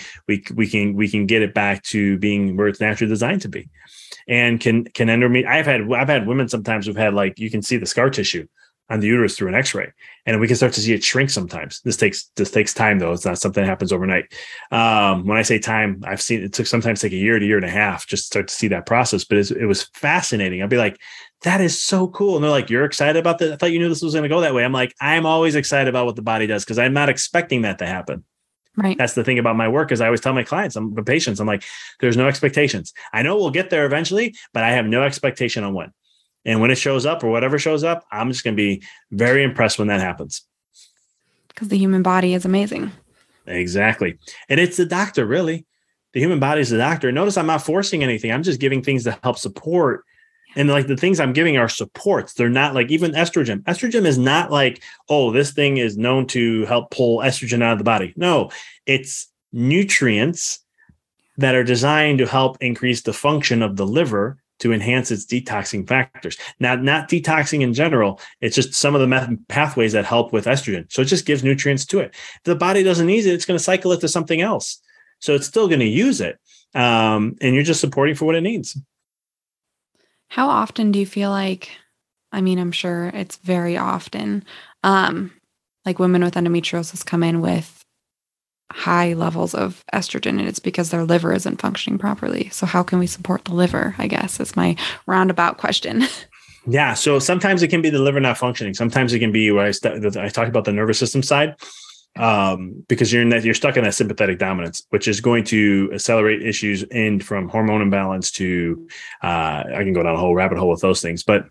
can get it back to being where it's naturally designed to be. And can I've had women sometimes who've had, like, you can see the scar tissue on the uterus through an X-ray, and we can start to see it shrink sometimes. This takes time, though. It's not something that happens overnight. When I say time, I've seen it sometimes take a year to year and a half just to start to see that process. But it was fascinating. I'd be like, that is so cool. And they're like, you're excited about that? I thought you knew this was going to go that way. I'm like, I'm always excited about what the body does, because I'm not expecting that to happen. Right. That's the thing about my work, is I always tell my clients, the patients, I'm like, there's no expectations. I know we'll get there eventually, but I have no expectation on when. And when it shows up, or whatever shows up, I'm just going to be very impressed when that happens. Because the human body is amazing. Exactly. And it's the doctor, really. The human body is the doctor. Notice I'm not forcing anything. I'm just giving things to help support. And like the things I'm giving are supports. They're not like even estrogen. Estrogen is not like, oh, this thing is known to help pull estrogen out of the body. No, it's nutrients that are designed to help increase the function of the liver to enhance its detoxing factors. Now, not detoxing in general. It's just some of the pathways that help with estrogen. So it just gives nutrients to it. If the body doesn't need it, it's going to cycle it to something else. So it's still going to use it. And you're just supporting for what it needs. How often do you feel like I mean, I'm sure it's very often. Like women with endometriosis come in with high levels of estrogen, and it's because their liver isn't functioning properly. So how can we support the liver, I guess, is my roundabout question. Yeah. So sometimes it can be the liver not functioning. Sometimes it can be where I talk about the nervous system side, because you're stuck in that sympathetic dominance, which is going to accelerate issues from hormone imbalance to, I can go down a whole rabbit hole with those things, but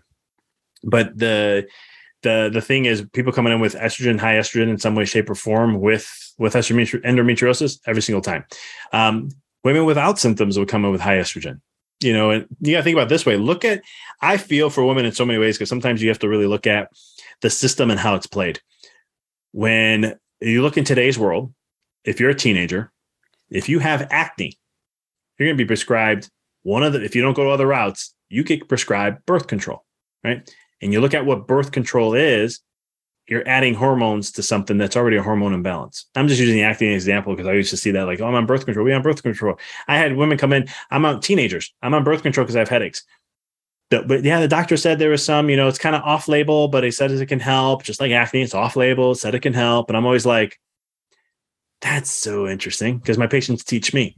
the thing is, people coming in with high estrogen in some way, shape, or form with endometriosis every single time. Women without symptoms will come in with high estrogen. And you got to think about it this way. I feel for women in so many ways, because sometimes you have to really look at the system and how it's played. When you look in today's world, if you're a teenager, if you have acne, you're going to be prescribed if you don't go to other routes, you get prescribed birth control, right? And you look at what birth control is, you're adding hormones to something that's already a hormone imbalance. I'm just using the acne example because I used to see that like, oh, I'm on birth control. We on birth control. I had women come in. I'm on teenagers. I'm on birth control because I have headaches. But yeah, the doctor said there was some, it's kind of off label, but he said it can help. Just like acne, it's off label. Said it can help. And I'm always like, that's so interesting because my patients teach me.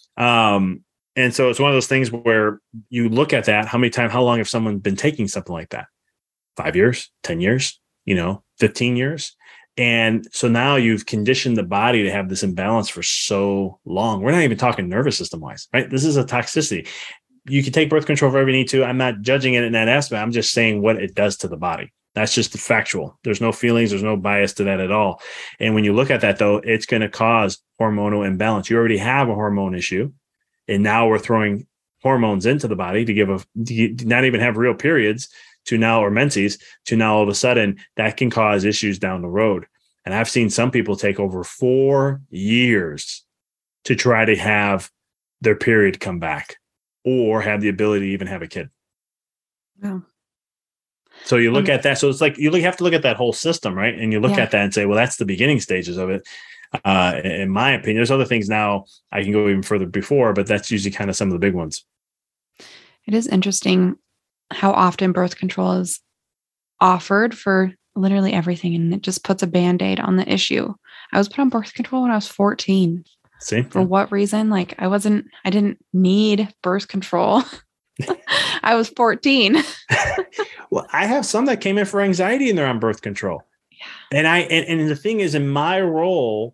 And so it's one of those things where you look at that. How long have someone been taking something like that? 5 years, 10 years, 15 years. And so now you've conditioned the body to have this imbalance for so long. We're not even talking nervous system wise, right? This is a toxicity. You can take birth control wherever you need to. I'm not judging it in that aspect. I'm just saying what it does to the body. That's just the factual. There's no feelings. There's no bias to that at all. And when you look at that, though, it's going to cause hormonal imbalance. You already have a hormone issue. And now we're throwing hormones into the body to not even have real periods or menses to now all of a sudden that can cause issues down the road. And I've seen some people take over 4 years to try to have their period come back or have the ability to even have a kid. Wow. So you look at that. So it's like you have to look at that whole system, right? And you look at that and say, well, that's the beginning stages of it. In my opinion, there's other things now I can go even further before, but that's usually kind of some of the big ones. It is interesting how often birth control is offered for literally everything, and it just puts a Band-Aid on the issue. I was put on birth control when I was 14. See? For what reason? Like I didn't need birth control. I was 14. Well, I have some that came in for anxiety and they're on birth control. Yeah. And the thing is, in my role,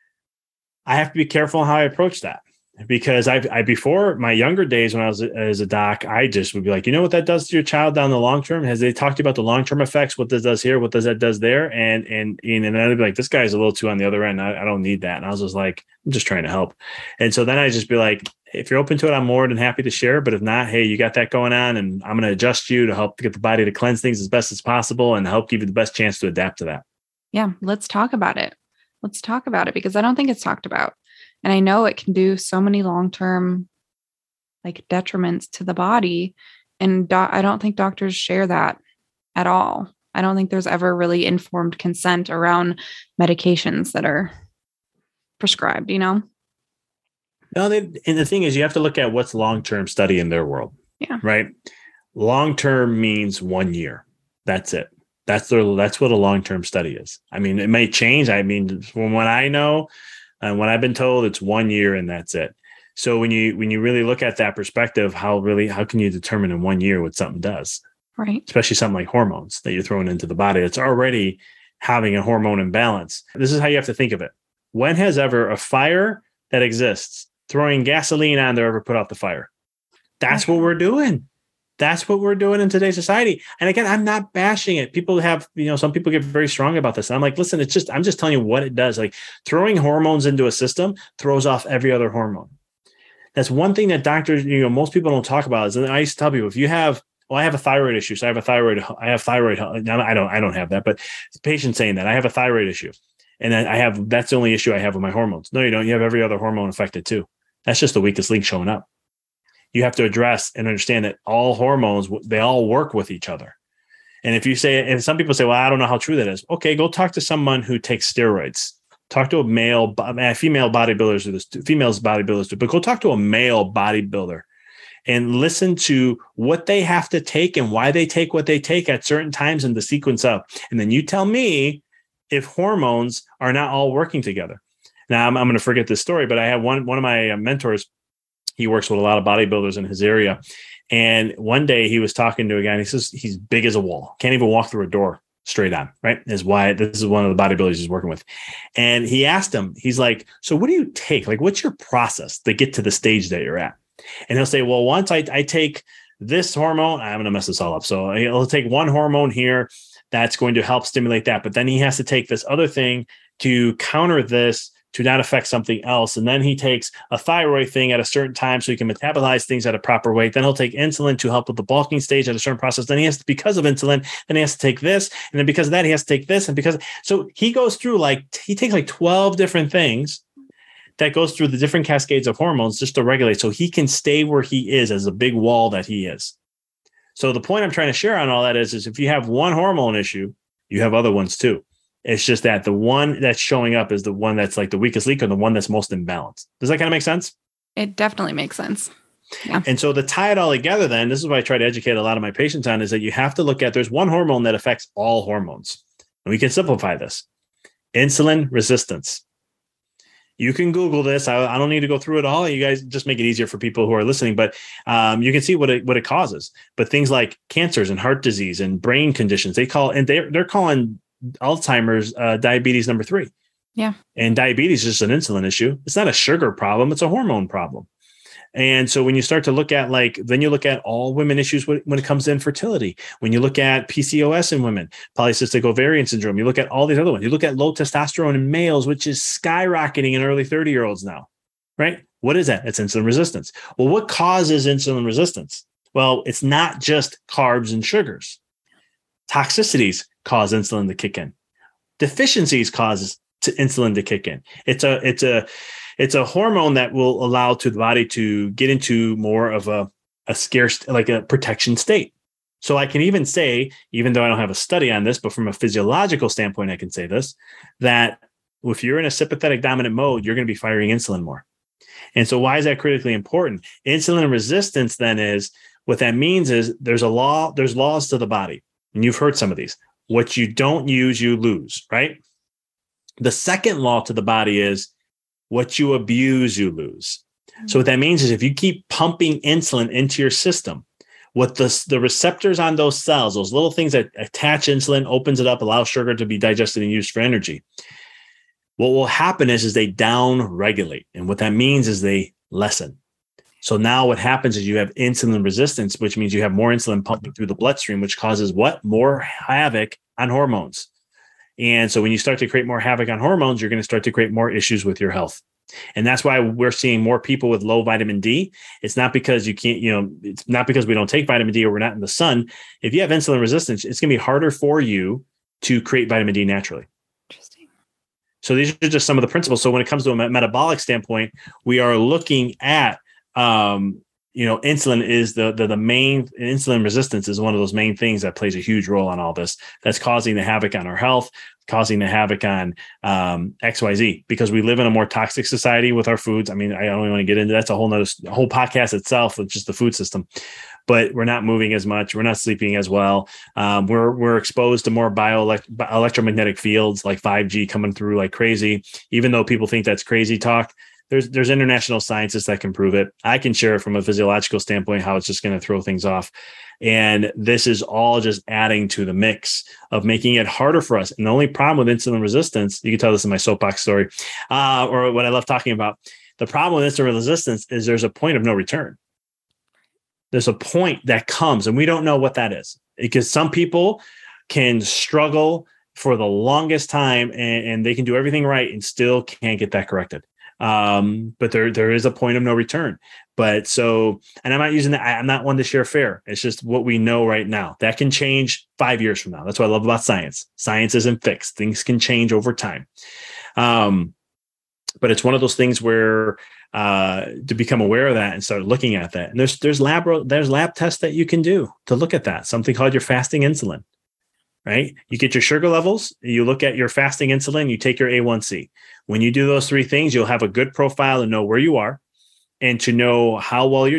I have to be careful how I approach that. Because I before my younger days when I was as a doc, I just would be like, you know what that does to your child down the long term? Has they talked about the long term effects? What this does here? What does that does there? And I'd be like, this guy's a little too on the other end. I don't need that. And I was just like, I'm just trying to help. And so then I just be like, if you're open to it, I'm more than happy to share. But if not, hey, you got that going on, and I'm going to adjust you to help get the body to cleanse things as best as possible and help give you the best chance to adapt to that. Yeah, let's talk about it. Let's talk about it because I don't think it's talked about. And I know it can do so many long-term detriments to the body. And I don't think doctors share that at all. I don't think there's ever really informed consent around medications that are prescribed, No, and the thing is, you have to look at what's long-term study in their world. Yeah. Right. Long-term means 1 year. That's it. That's what a long-term study is. I mean, it may change. I mean, from what I know, and when I've been told, it's 1 year and that's it. So when you really look at that perspective, how can you determine in 1 year what something does? Right. Especially something like hormones that you're throwing into the body. It's already having a hormone imbalance. This is how you have to think of it. When has ever a fire that exists throwing gasoline on there ever put out the fire? That's what we're doing. That's what we're doing in today's society. And again, I'm not bashing it. People have, some people get very strong about this. And I'm like, listen, I'm just telling you what it does. Like throwing hormones into a system throws off every other hormone. That's one thing that doctors, most people don't talk about. And I used to tell people, if you have, I have a thyroid issue. So I have thyroid. I don't have that, but the patient saying that I have a thyroid issue. And then that's the only issue I have with my hormones. No, you don't. You have every other hormone affected too. That's just the weakest link showing up. You have to address and understand that all hormones, they all work with each other. And if some people say, well, I don't know how true that is. Okay, go talk to someone who takes steroids. Talk to female bodybuilders do this, females bodybuilders do, but go talk to a male bodybuilder and listen to what they have to take and why they take what they take at certain times in the sequence of. And then you tell me if hormones are not all working together. Now, I'm going to forget this story, but I have one of my mentors. He works with a lot of bodybuilders in his area. And one day he was talking to a guy and he says, he's big as a wall, can't even walk through a door straight on, right? This is one of the bodybuilders he's working with. And he asked him, he's like, so what do you take? Like, what's your process to get to the stage that you're at? And he'll say, well, once I take this hormone, I'm going to mess this all up. So he'll take one hormone here that's going to help stimulate that. But then he has to take this other thing to counter this, to not affect something else. And then he takes a thyroid thing at a certain time so he can metabolize things at a proper weight. Then he'll take insulin to help with the bulking stage at a certain process. Then he has to, because of insulin, then he has to take this. And then because of that, he has to take this. And so he goes through he takes 12 different things that goes through the different cascades of hormones just to regulate so he can stay where he is as a big wall that he is. So the point I'm trying to share on all that is if you have one hormone issue, you have other ones too. It's just that the one that's showing up is the one that's like the weakest link or the one that's most imbalanced. Does that kind of make sense? It definitely makes sense. Yeah. And so to tie it all together, then this is what I try to educate a lot of my patients on is that you have to look at, there's one hormone that affects all hormones. And we can simplify this. Insulin resistance. You can Google this. I don't need to go through it all. You guys just make it easier for people who are listening, but you can see what it causes. But things like cancers and heart disease and brain conditions, they're calling Alzheimer's diabetes number 3. Yeah. And diabetes is just an insulin issue. It's not a sugar problem. It's a hormone problem. And so when you start to look at then you look at all women issues when it comes to infertility, when you look at PCOS in women, polycystic ovarian syndrome, you look at all these other ones, you look at low testosterone in males, which is skyrocketing in early 30-year-olds now, right? What is that? It's insulin resistance. Well, what causes insulin resistance? Well, it's not just carbs and sugars. Toxicities cause insulin to kick in. Deficiencies cause insulin to kick in. It's a hormone that will allow to the body to get into more of a scarce, like a protection state. So I can even say, even though I don't have a study on this, but from a physiological standpoint, I can say this, that if you're in a sympathetic dominant mode, you're going to be firing insulin more. And so why is that critically important? Insulin resistance then is, what that means is there's laws to the body. And you've heard some of these. What you don't use, you lose, right? The second law to the body is what you abuse, you lose. So what that means is if you keep pumping insulin into your system, what the receptors on those cells, those little things that attach insulin, opens it up, allows sugar to be digested and used for energy. What will happen is they down regulate. And what that means is they lessen. So now what happens is you have insulin resistance, which means you have more insulin pumping through the bloodstream, which causes what? More havoc on hormones. And so when you start to create more havoc on hormones, you're going to start to create more issues with your health. And that's why we're seeing more people with low vitamin D. It's not because it's not because we don't take vitamin D or we're not in the sun. If you have insulin resistance, it's going to be harder for you to create vitamin D naturally. Interesting. So these are just some of the principles. So when it comes to a metabolic standpoint, we are looking at insulin is the main. Insulin resistance is one of those main things that plays a huge role on all this. That's causing the havoc on our health, causing the havoc on XYZ, because we live in a more toxic society with our foods. I mean, I don't even want to get into that's a whole podcast itself with just the food system. But we're not moving as much. We're not sleeping as well. We're exposed to more electromagnetic fields like 5G coming through like crazy. Even though people think that's crazy talk, there's international scientists that can prove it. I can share it from a physiological standpoint how it's just going to throw things off. And this is all just adding to the mix of making it harder for us. And the only problem with insulin resistance, you can tell this in my soapbox story, or what I love talking about. The problem with insulin resistance is there's a point of no return. There's a point that comes, and we don't know what that is, because some people can struggle for the longest time and they can do everything right and still can't get that corrected. But there is a point of no return. But so, and I'm not using that. I'm not one to share fair. It's just what we know right now. That can change 5 years from now. That's what I love about science. Science isn't fixed. Things can change over time. But it's one of those things where to become aware of that and start looking at that. And there's lab tests that you can do to look at that. Something called your fasting insulin. Right? You get your sugar levels, you look at your fasting insulin, you take your A1C. When you do those three things, you'll have a good profile to know where you are and to know how well you're doing.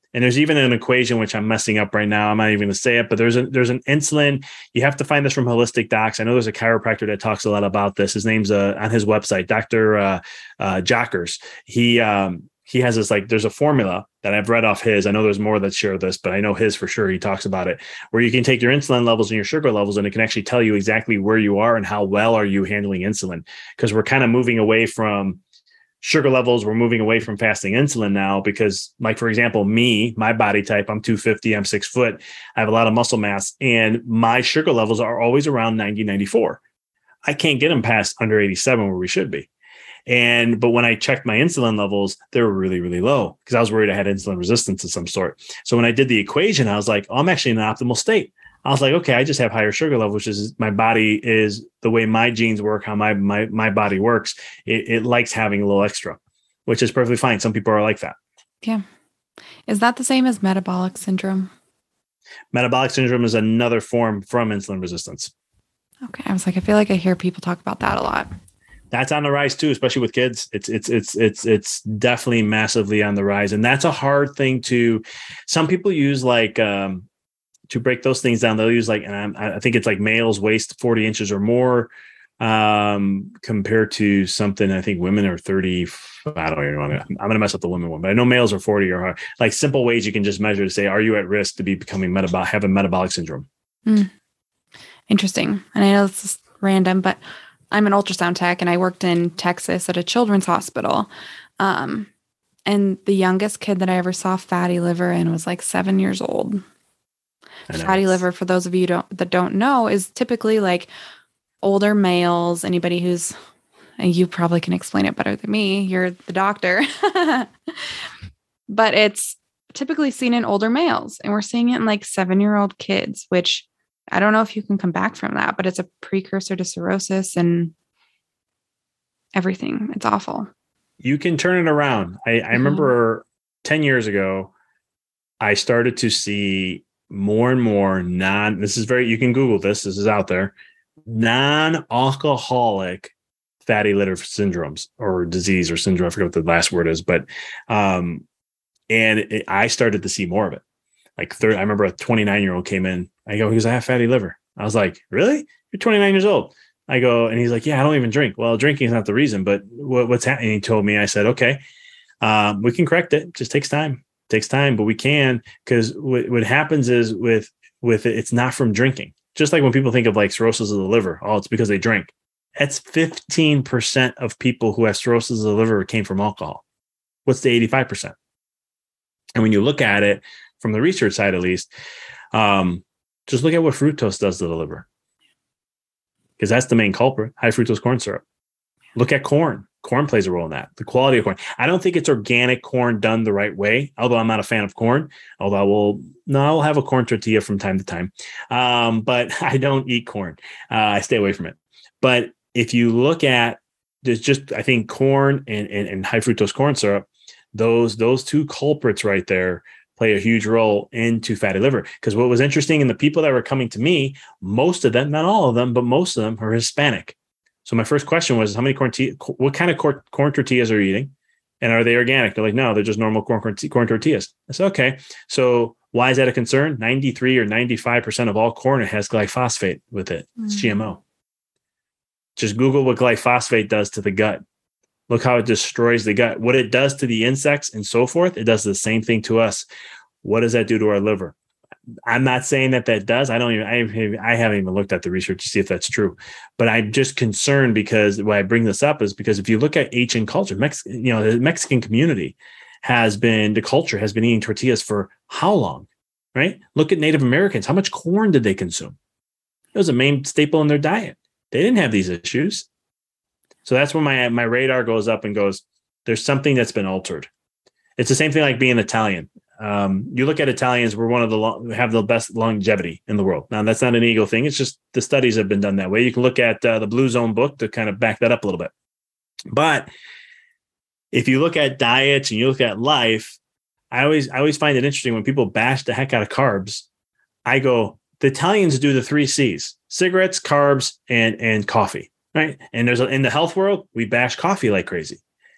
And there's even an equation, which I'm messing up right now. I'm not even going to say it, but there's an insulin. You have to find this from Holistic Docs. I know there's a chiropractor that talks a lot about this. His name's on his website, Dr. Jockers. He has this, like, there's a formula that I've read off his. I know there's more that share this, but I know his for sure. He talks about it, where you can take your insulin levels and your sugar levels, and it can actually tell you exactly where you are and how well are you handling insulin. Because we're kind of moving away from sugar levels. We're moving away from fasting insulin now because, like, for example, my body type, I'm 250, I'm 6 foot. I have a lot of muscle mass, and my sugar levels are always around 90, 94. I can't get them past under 87 where we should be. But when I checked my insulin levels, they were really, really low because I was worried I had insulin resistance of some sort. So when I did the equation, I was like, I'm actually in an optimal state. I was like, okay, I just have higher sugar levels, which is my body is the way my genes work, how my body works. It likes having a little extra, which is perfectly fine. Some people are like that. Yeah. Is that the same as metabolic syndrome? Metabolic syndrome is another form from insulin resistance. Okay. I was like, I feel like I hear people talk about that a lot. That's on the rise too, especially with kids. It's definitely massively on the rise. And that's a hard thing some people use, like, to break those things down. They'll use, like, and I think it's like males waist 40 inches or more, compared to something. I think women are 30. I don't even know. I'm going to mess up the women one, but I know males are 40 or higher. Like, simple ways you can just measure to say, are you at risk to be becoming having metabolic syndrome? Interesting. And I know this is random, but I'm an ultrasound tech, and I worked in Texas at a children's hospital. And the youngest kid that I ever saw fatty liver in was like 7 years old. Fatty liver, for those of you that don't know, is typically like older males. Anybody who's, and you probably can explain it better than me, you're the doctor, but it's typically seen in older males, and we're seeing it in like 7-year-old kids, which I don't know if you can come back from that, but it's a precursor to cirrhosis and everything. It's awful. You can turn it around. I remember 10 years ago, I started to see more and more you can Google this is out there, non-alcoholic fatty liver syndromes or disease or syndrome. I forget what the last word is, but, I started to see more of it. Like, I remember a 29-year-old came in. I go, he goes, I have fatty liver. I was like, really? You're 29 years old. I go, and he's like, yeah, I don't even drink. Well, drinking is not the reason, but what's happening? He told me. I said, okay, we can correct it. It just takes time. It takes time, but we can, because what happens is with it, it's not from drinking. Just like when people think of like cirrhosis of the liver, it's because they drink. That's 15% of people who have cirrhosis of the liver came from alcohol. What's the 85%? And when you look at it from the research side, at least, just look at what fructose does to the liver, because that's the main culprit, high fructose corn syrup. Look at corn. Corn plays a role in that. The quality of corn. I don't think it's organic corn done the right way, although I'm not a fan of corn, although I'll have a corn tortilla from time to time. But I don't eat corn. I stay away from it. But if you look at, there's just, I think corn and high fructose corn syrup, those two culprits right there play a huge role into fatty liver. Because what was interesting in the people that were coming to me, most of them, not all of them, but most of them are Hispanic. So my first question was, what kind of corn tortillas are you eating? And are they organic? They're like, no, they're just normal corn tortillas. I said, okay. So why is that a concern? 93 or 95% of all corn has glyphosate with it. It's GMO. Just Google what glyphosate does to the gut. Look how it destroys the gut. What it does to the insects and so forth, it does the same thing to us. What does that do to our liver? I'm not saying that does. I haven't even looked at the research to see if that's true, but I'm just concerned because why I bring this up is because if you look at ancient culture, the Mexican community the culture has been eating tortillas for how long, right? Look at Native Americans. How much corn did they consume? It was a main staple in their diet. They didn't have these issues. So that's when my radar goes up and goes, there's something that's been altered. It's the same thing like being Italian. You look at Italians, we're one of have the best longevity in the world. Now, that's not an ego thing. It's just the studies have been done that way. You can look at the Blue Zone book to kind of back that up a little bit. But if you look at diets and you look at life, I always find it interesting when people bash the heck out of carbs. I go, the Italians do the 3 C's: cigarettes, carbs, and coffee, right? And in the health world, we bash coffee like crazy.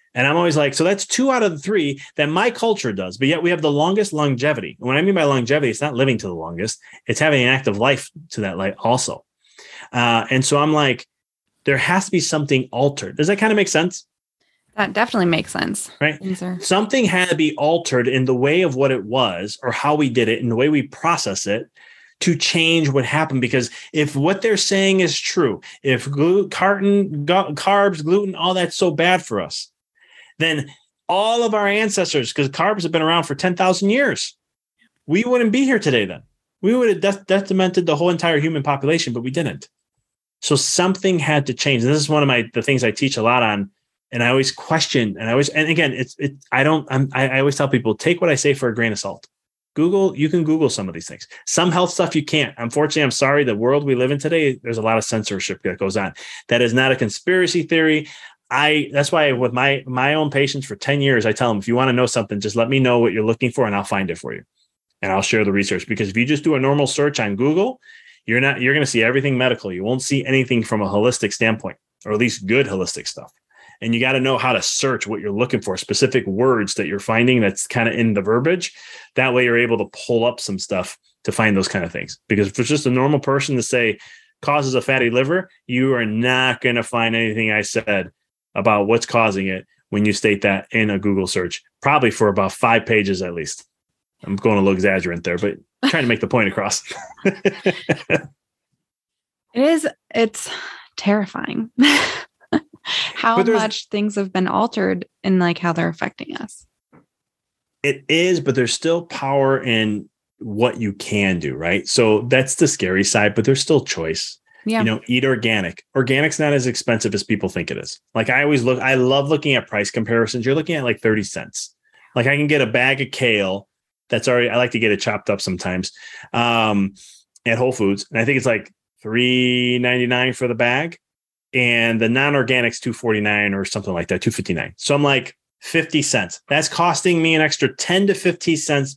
And I'm always like, so that's 2 out of the 3 that my culture does. But yet we have the longest longevity. And what I mean by longevity, it's not living to the longest. It's having an active life to that life also. And so I'm like, there has to be something altered. Does that kind of make sense? That definitely makes sense. Right. Something had to be altered in the way of what it was or how we did it and the way we process it to change what happened. Because if what they're saying is true, if carbs, gluten, all that's so bad for us, then all of our ancestors, because carbs have been around for 10,000 years, we wouldn't be here today then. We would have decimated the whole entire human population, but we didn't. So something had to change. And this is one of the things I teach a lot on. And I always question, and again, I always tell people, take what I say for a grain of salt. You can Google some of these things. Some health stuff you can't. Unfortunately, I'm sorry, the world we live in today, there's a lot of censorship that goes on. That is not a conspiracy theory. That's why with my own patients for 10 years, I tell them, if you want to know something, just let me know what you're looking for and I'll find it for you. And I'll share the research, because if you just do a normal search on Google, you're going to see everything medical. You won't see anything from a holistic standpoint, or at least good holistic stuff. And you got to know how to search what you're looking for, specific words that you're finding that's kind of in the verbiage. That way you're able to pull up some stuff to find those kind of things. Because if it's just a normal person to say causes a fatty liver, you are not going to find anything I said about what's causing it when you state that in a Google search, probably for about 5 pages at least. I'm going a little exaggerant there, but trying to make the point across. It's terrifying. How much things have been altered in like how they're affecting us. It is, but there's still power in what you can do, right? So that's the scary side, but there's still choice. Yeah. Eat organic. Organic's not as expensive as people think it is. Like I love looking at price comparisons. You're looking at like 30 cents. Like I can get a bag of kale that's already, I like to get it chopped up sometimes at Whole Foods. And I think it's like $3.99 for the bag. And the non-organic's $2.49 or something like that, $2.59. So I'm like 50 cents. That's costing me an extra 10 to 15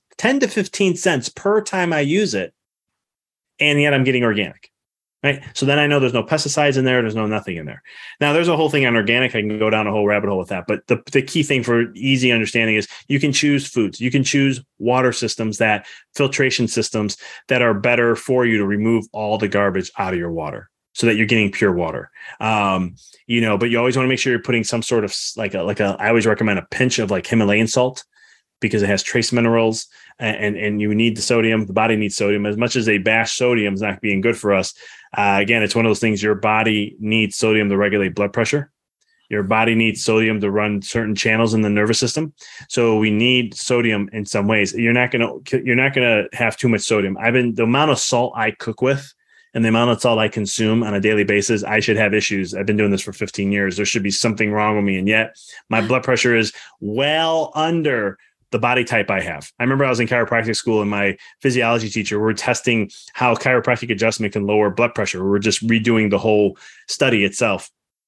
cents per time I use it. And yet I'm getting organic, right? So then I know there's no pesticides in there. There's no nothing in there. Now there's a whole thing on organic. I can go down a whole rabbit hole with that. But the key thing for easy understanding is you can choose foods. You can choose water systems, filtration systems that are better for you to remove all the garbage out of your water, so that you're getting pure water. But you always want to make sure you're putting some sort of I always recommend a pinch of like Himalayan salt, because it has trace minerals and you need the sodium. The body needs sodium as much as they bash sodium is not being good for us. Again, it's one of those things, your body needs sodium to regulate blood pressure. Your body needs sodium to run certain channels in the nervous system. So we need sodium in some ways. You're not going to have too much sodium. The amount of salt I cook with and the amount of salt I consume on a daily basis, I should have issues. I've been doing this for 15 years. There should be something wrong with me. And yet my blood pressure is well under the body type I have. I remember I was in chiropractic school and my physiology teacher, we were testing how chiropractic adjustment can lower blood pressure. We're just redoing the whole study itself.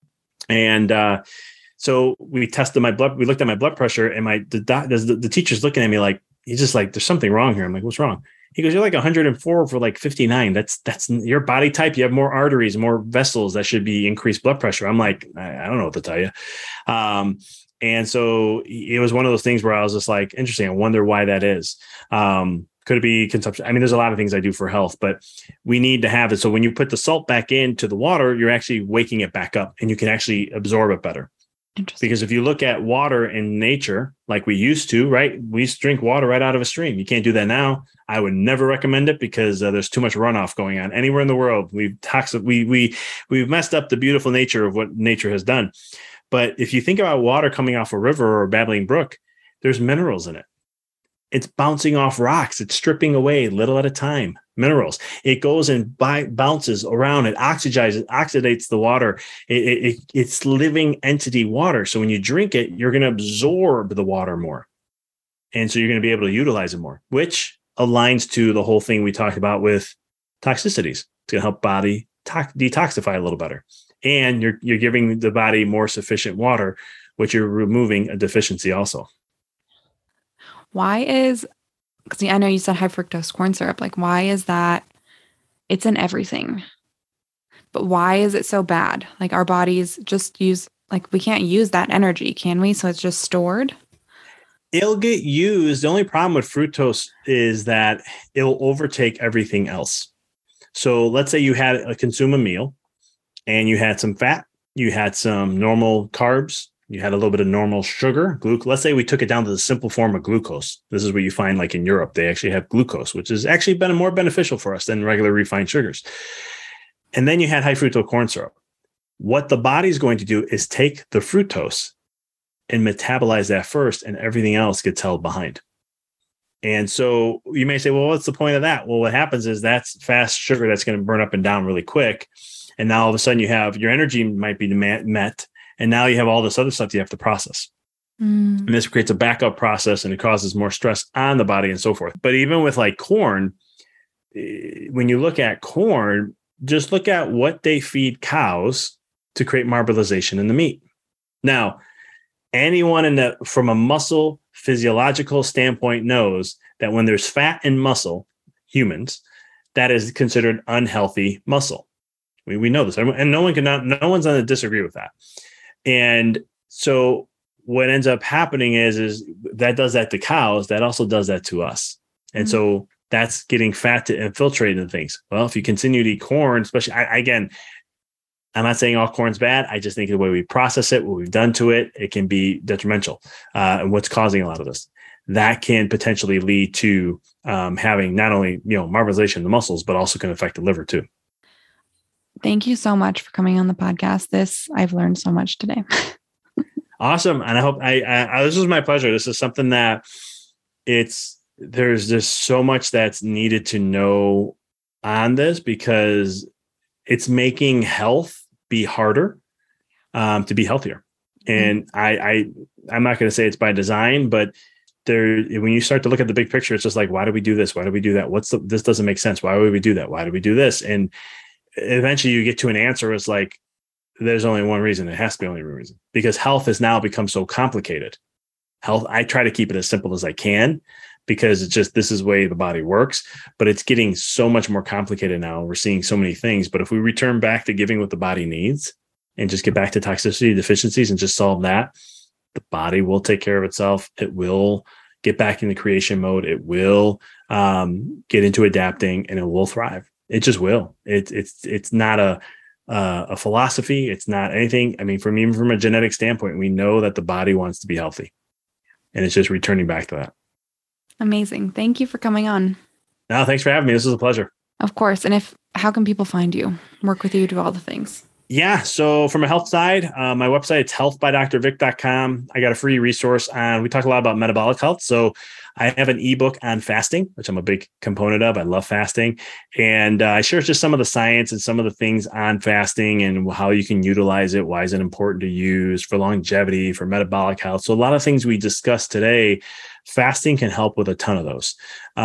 And so we tested we looked at my blood pressure, and the teacher's looking at me like, he's just like, there's something wrong here. I'm like, what's wrong? He goes, you're like 104 for like 59. That's your body type. You have more arteries, more vessels. That should be increased blood pressure. I'm like, I don't know what to tell you. And so it was one of those things where I was just like, interesting. I wonder why that is. Could it be consumption? I mean, there's a lot of things I do for health, but we need to have it. So when you put the salt back into the water, you're actually waking it back up and you can actually absorb it better. Because if you look at water in nature, like we used to, right? We used to drink water right out of a stream. You can't do that now. I would never recommend it because there's too much runoff going on anywhere in the world. We've messed up the beautiful nature of what nature has done. But if you think about water coming off a river or a babbling brook, there's minerals in it. It's bouncing off rocks. It's stripping away little at a time minerals. It goes and bounces around. It oxidates the water. It's living entity water. So when you drink it, you're going to absorb the water more. And so you're going to be able to utilize it more, which aligns to the whole thing we talked about with toxicities. It's going to help body detoxify a little better. And you're giving the body more sufficient water, which you're removing a deficiency also. Because I know you said high fructose corn syrup. Like, why is that? It's in everything. But why is it so bad? Like, our bodies just use like we can't use that energy, can we? So it's just stored. It'll get used. The only problem with fructose is that it'll overtake everything else. So let's say you had a consume a meal and you had some fat, you had some normal carbs, you had a little bit of normal sugar, glucose. Let's say we took it down to the simple form of glucose. This is what you find like in Europe. They actually have glucose, which has actually been more beneficial for us than regular refined sugars. And then you had high fructose corn syrup. What the body's going to do is take the fructose and metabolize that first, and everything else gets held behind. And so you may say, well, what's the point of that? Well, what happens is that's fast sugar that's going to burn up and down really quick. And now all of a sudden you have your energy might be met. And now you have all this other stuff you have to process. And this creates a backup process and it causes more stress on the body and so forth. But even with like corn, when you look at corn, just look at what they feed cows to create marbleization in the meat. Now, anyone from a muscle physiological standpoint knows that when there's fat in muscle, humans, that is considered unhealthy muscle. We know this, and no one's going to disagree with that. And so what ends up happening is that does that to cows, that also does that to us. And so that's getting fat to infiltrate into things. Well, if you continue to eat corn, especially, I'm not saying all corn's bad. I just think the way we process it, what we've done to it, it can be detrimental. And what's causing a lot of this, that can potentially lead to having not only, marbleization of the muscles, but also can affect the liver too. Thank you so much for coming on the podcast. I've learned so much today. Awesome. And I hope this was my pleasure. This is something that there's just so much that's needed to know on this, because it's making health be harder to be healthier. And I'm not going to say it's by design, but when you start to look at the big picture, it's just like, why do we do this? Why do we do that? This doesn't make sense. Why would we do that? Why do we do this? And eventually you get to an answer. It's like, there's only one reason. It has to be only one reason, because health has now become so complicated. Health, I try to keep it as simple as I can, because it's just, this is the way the body works, but it's getting so much more complicated now. We're seeing so many things, but if we return back to giving what the body needs and just get back to toxicity deficiencies and just solve that, the body will take care of itself. It will get back into creation mode. It will get into adapting, and it will thrive. It just will. It's not a philosophy. It's not anything. I mean, even from a genetic standpoint, we know that the body wants to be healthy, and it's just returning back to that. Amazing. Thank you for coming on. No, thanks for having me. This was a pleasure. Of course. And how can people find you, work with you, do all the things? Yeah. So from a health side, my website, it's healthbydrvic.com. I got a free resource we talk a lot about metabolic health. So I have an ebook on fasting, which I'm a big component of. I love fasting. And I share just some of the science and some of the things on fasting and how you can utilize it. Why is it important to use for longevity, for metabolic health? So a lot of things we discussed today, fasting can help with a ton of those.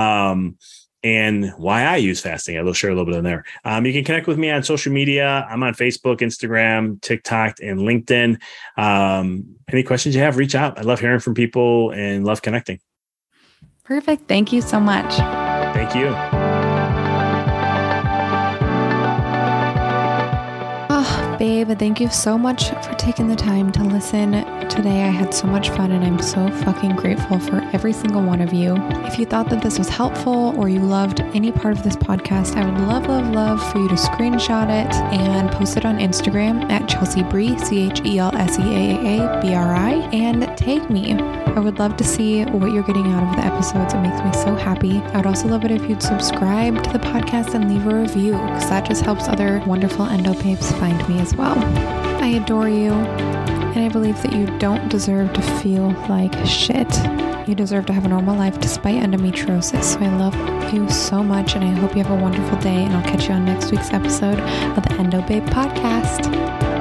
And why I use fasting, I will share a little bit in there. You can connect with me on social media. I'm on Facebook, Instagram, TikTok, and LinkedIn. Any questions you have, reach out. I love hearing from people and love connecting. Perfect. Thank you so much. Thank you. Babe, thank you so much for taking the time to listen today. I had so much fun, and I'm so fucking grateful for every single one of you. If you thought that this was helpful or you loved any part of this podcast, I would love for you to screenshot it and post it on Instagram at Chelsea Brie, CHELSEAAABRI, and tag me. I would love to see what you're getting out of the episodes. It makes me so happy. I would also love it if you'd subscribe to the podcast and leave a review, because that just helps other wonderful endo babes find me as well. I adore you, and I believe that you don't deserve to feel like shit. You deserve to have a normal life despite endometriosis. So I love you so much, and I hope you have a wonderful day, and I'll catch you on next week's episode of the Endo Babe Podcast.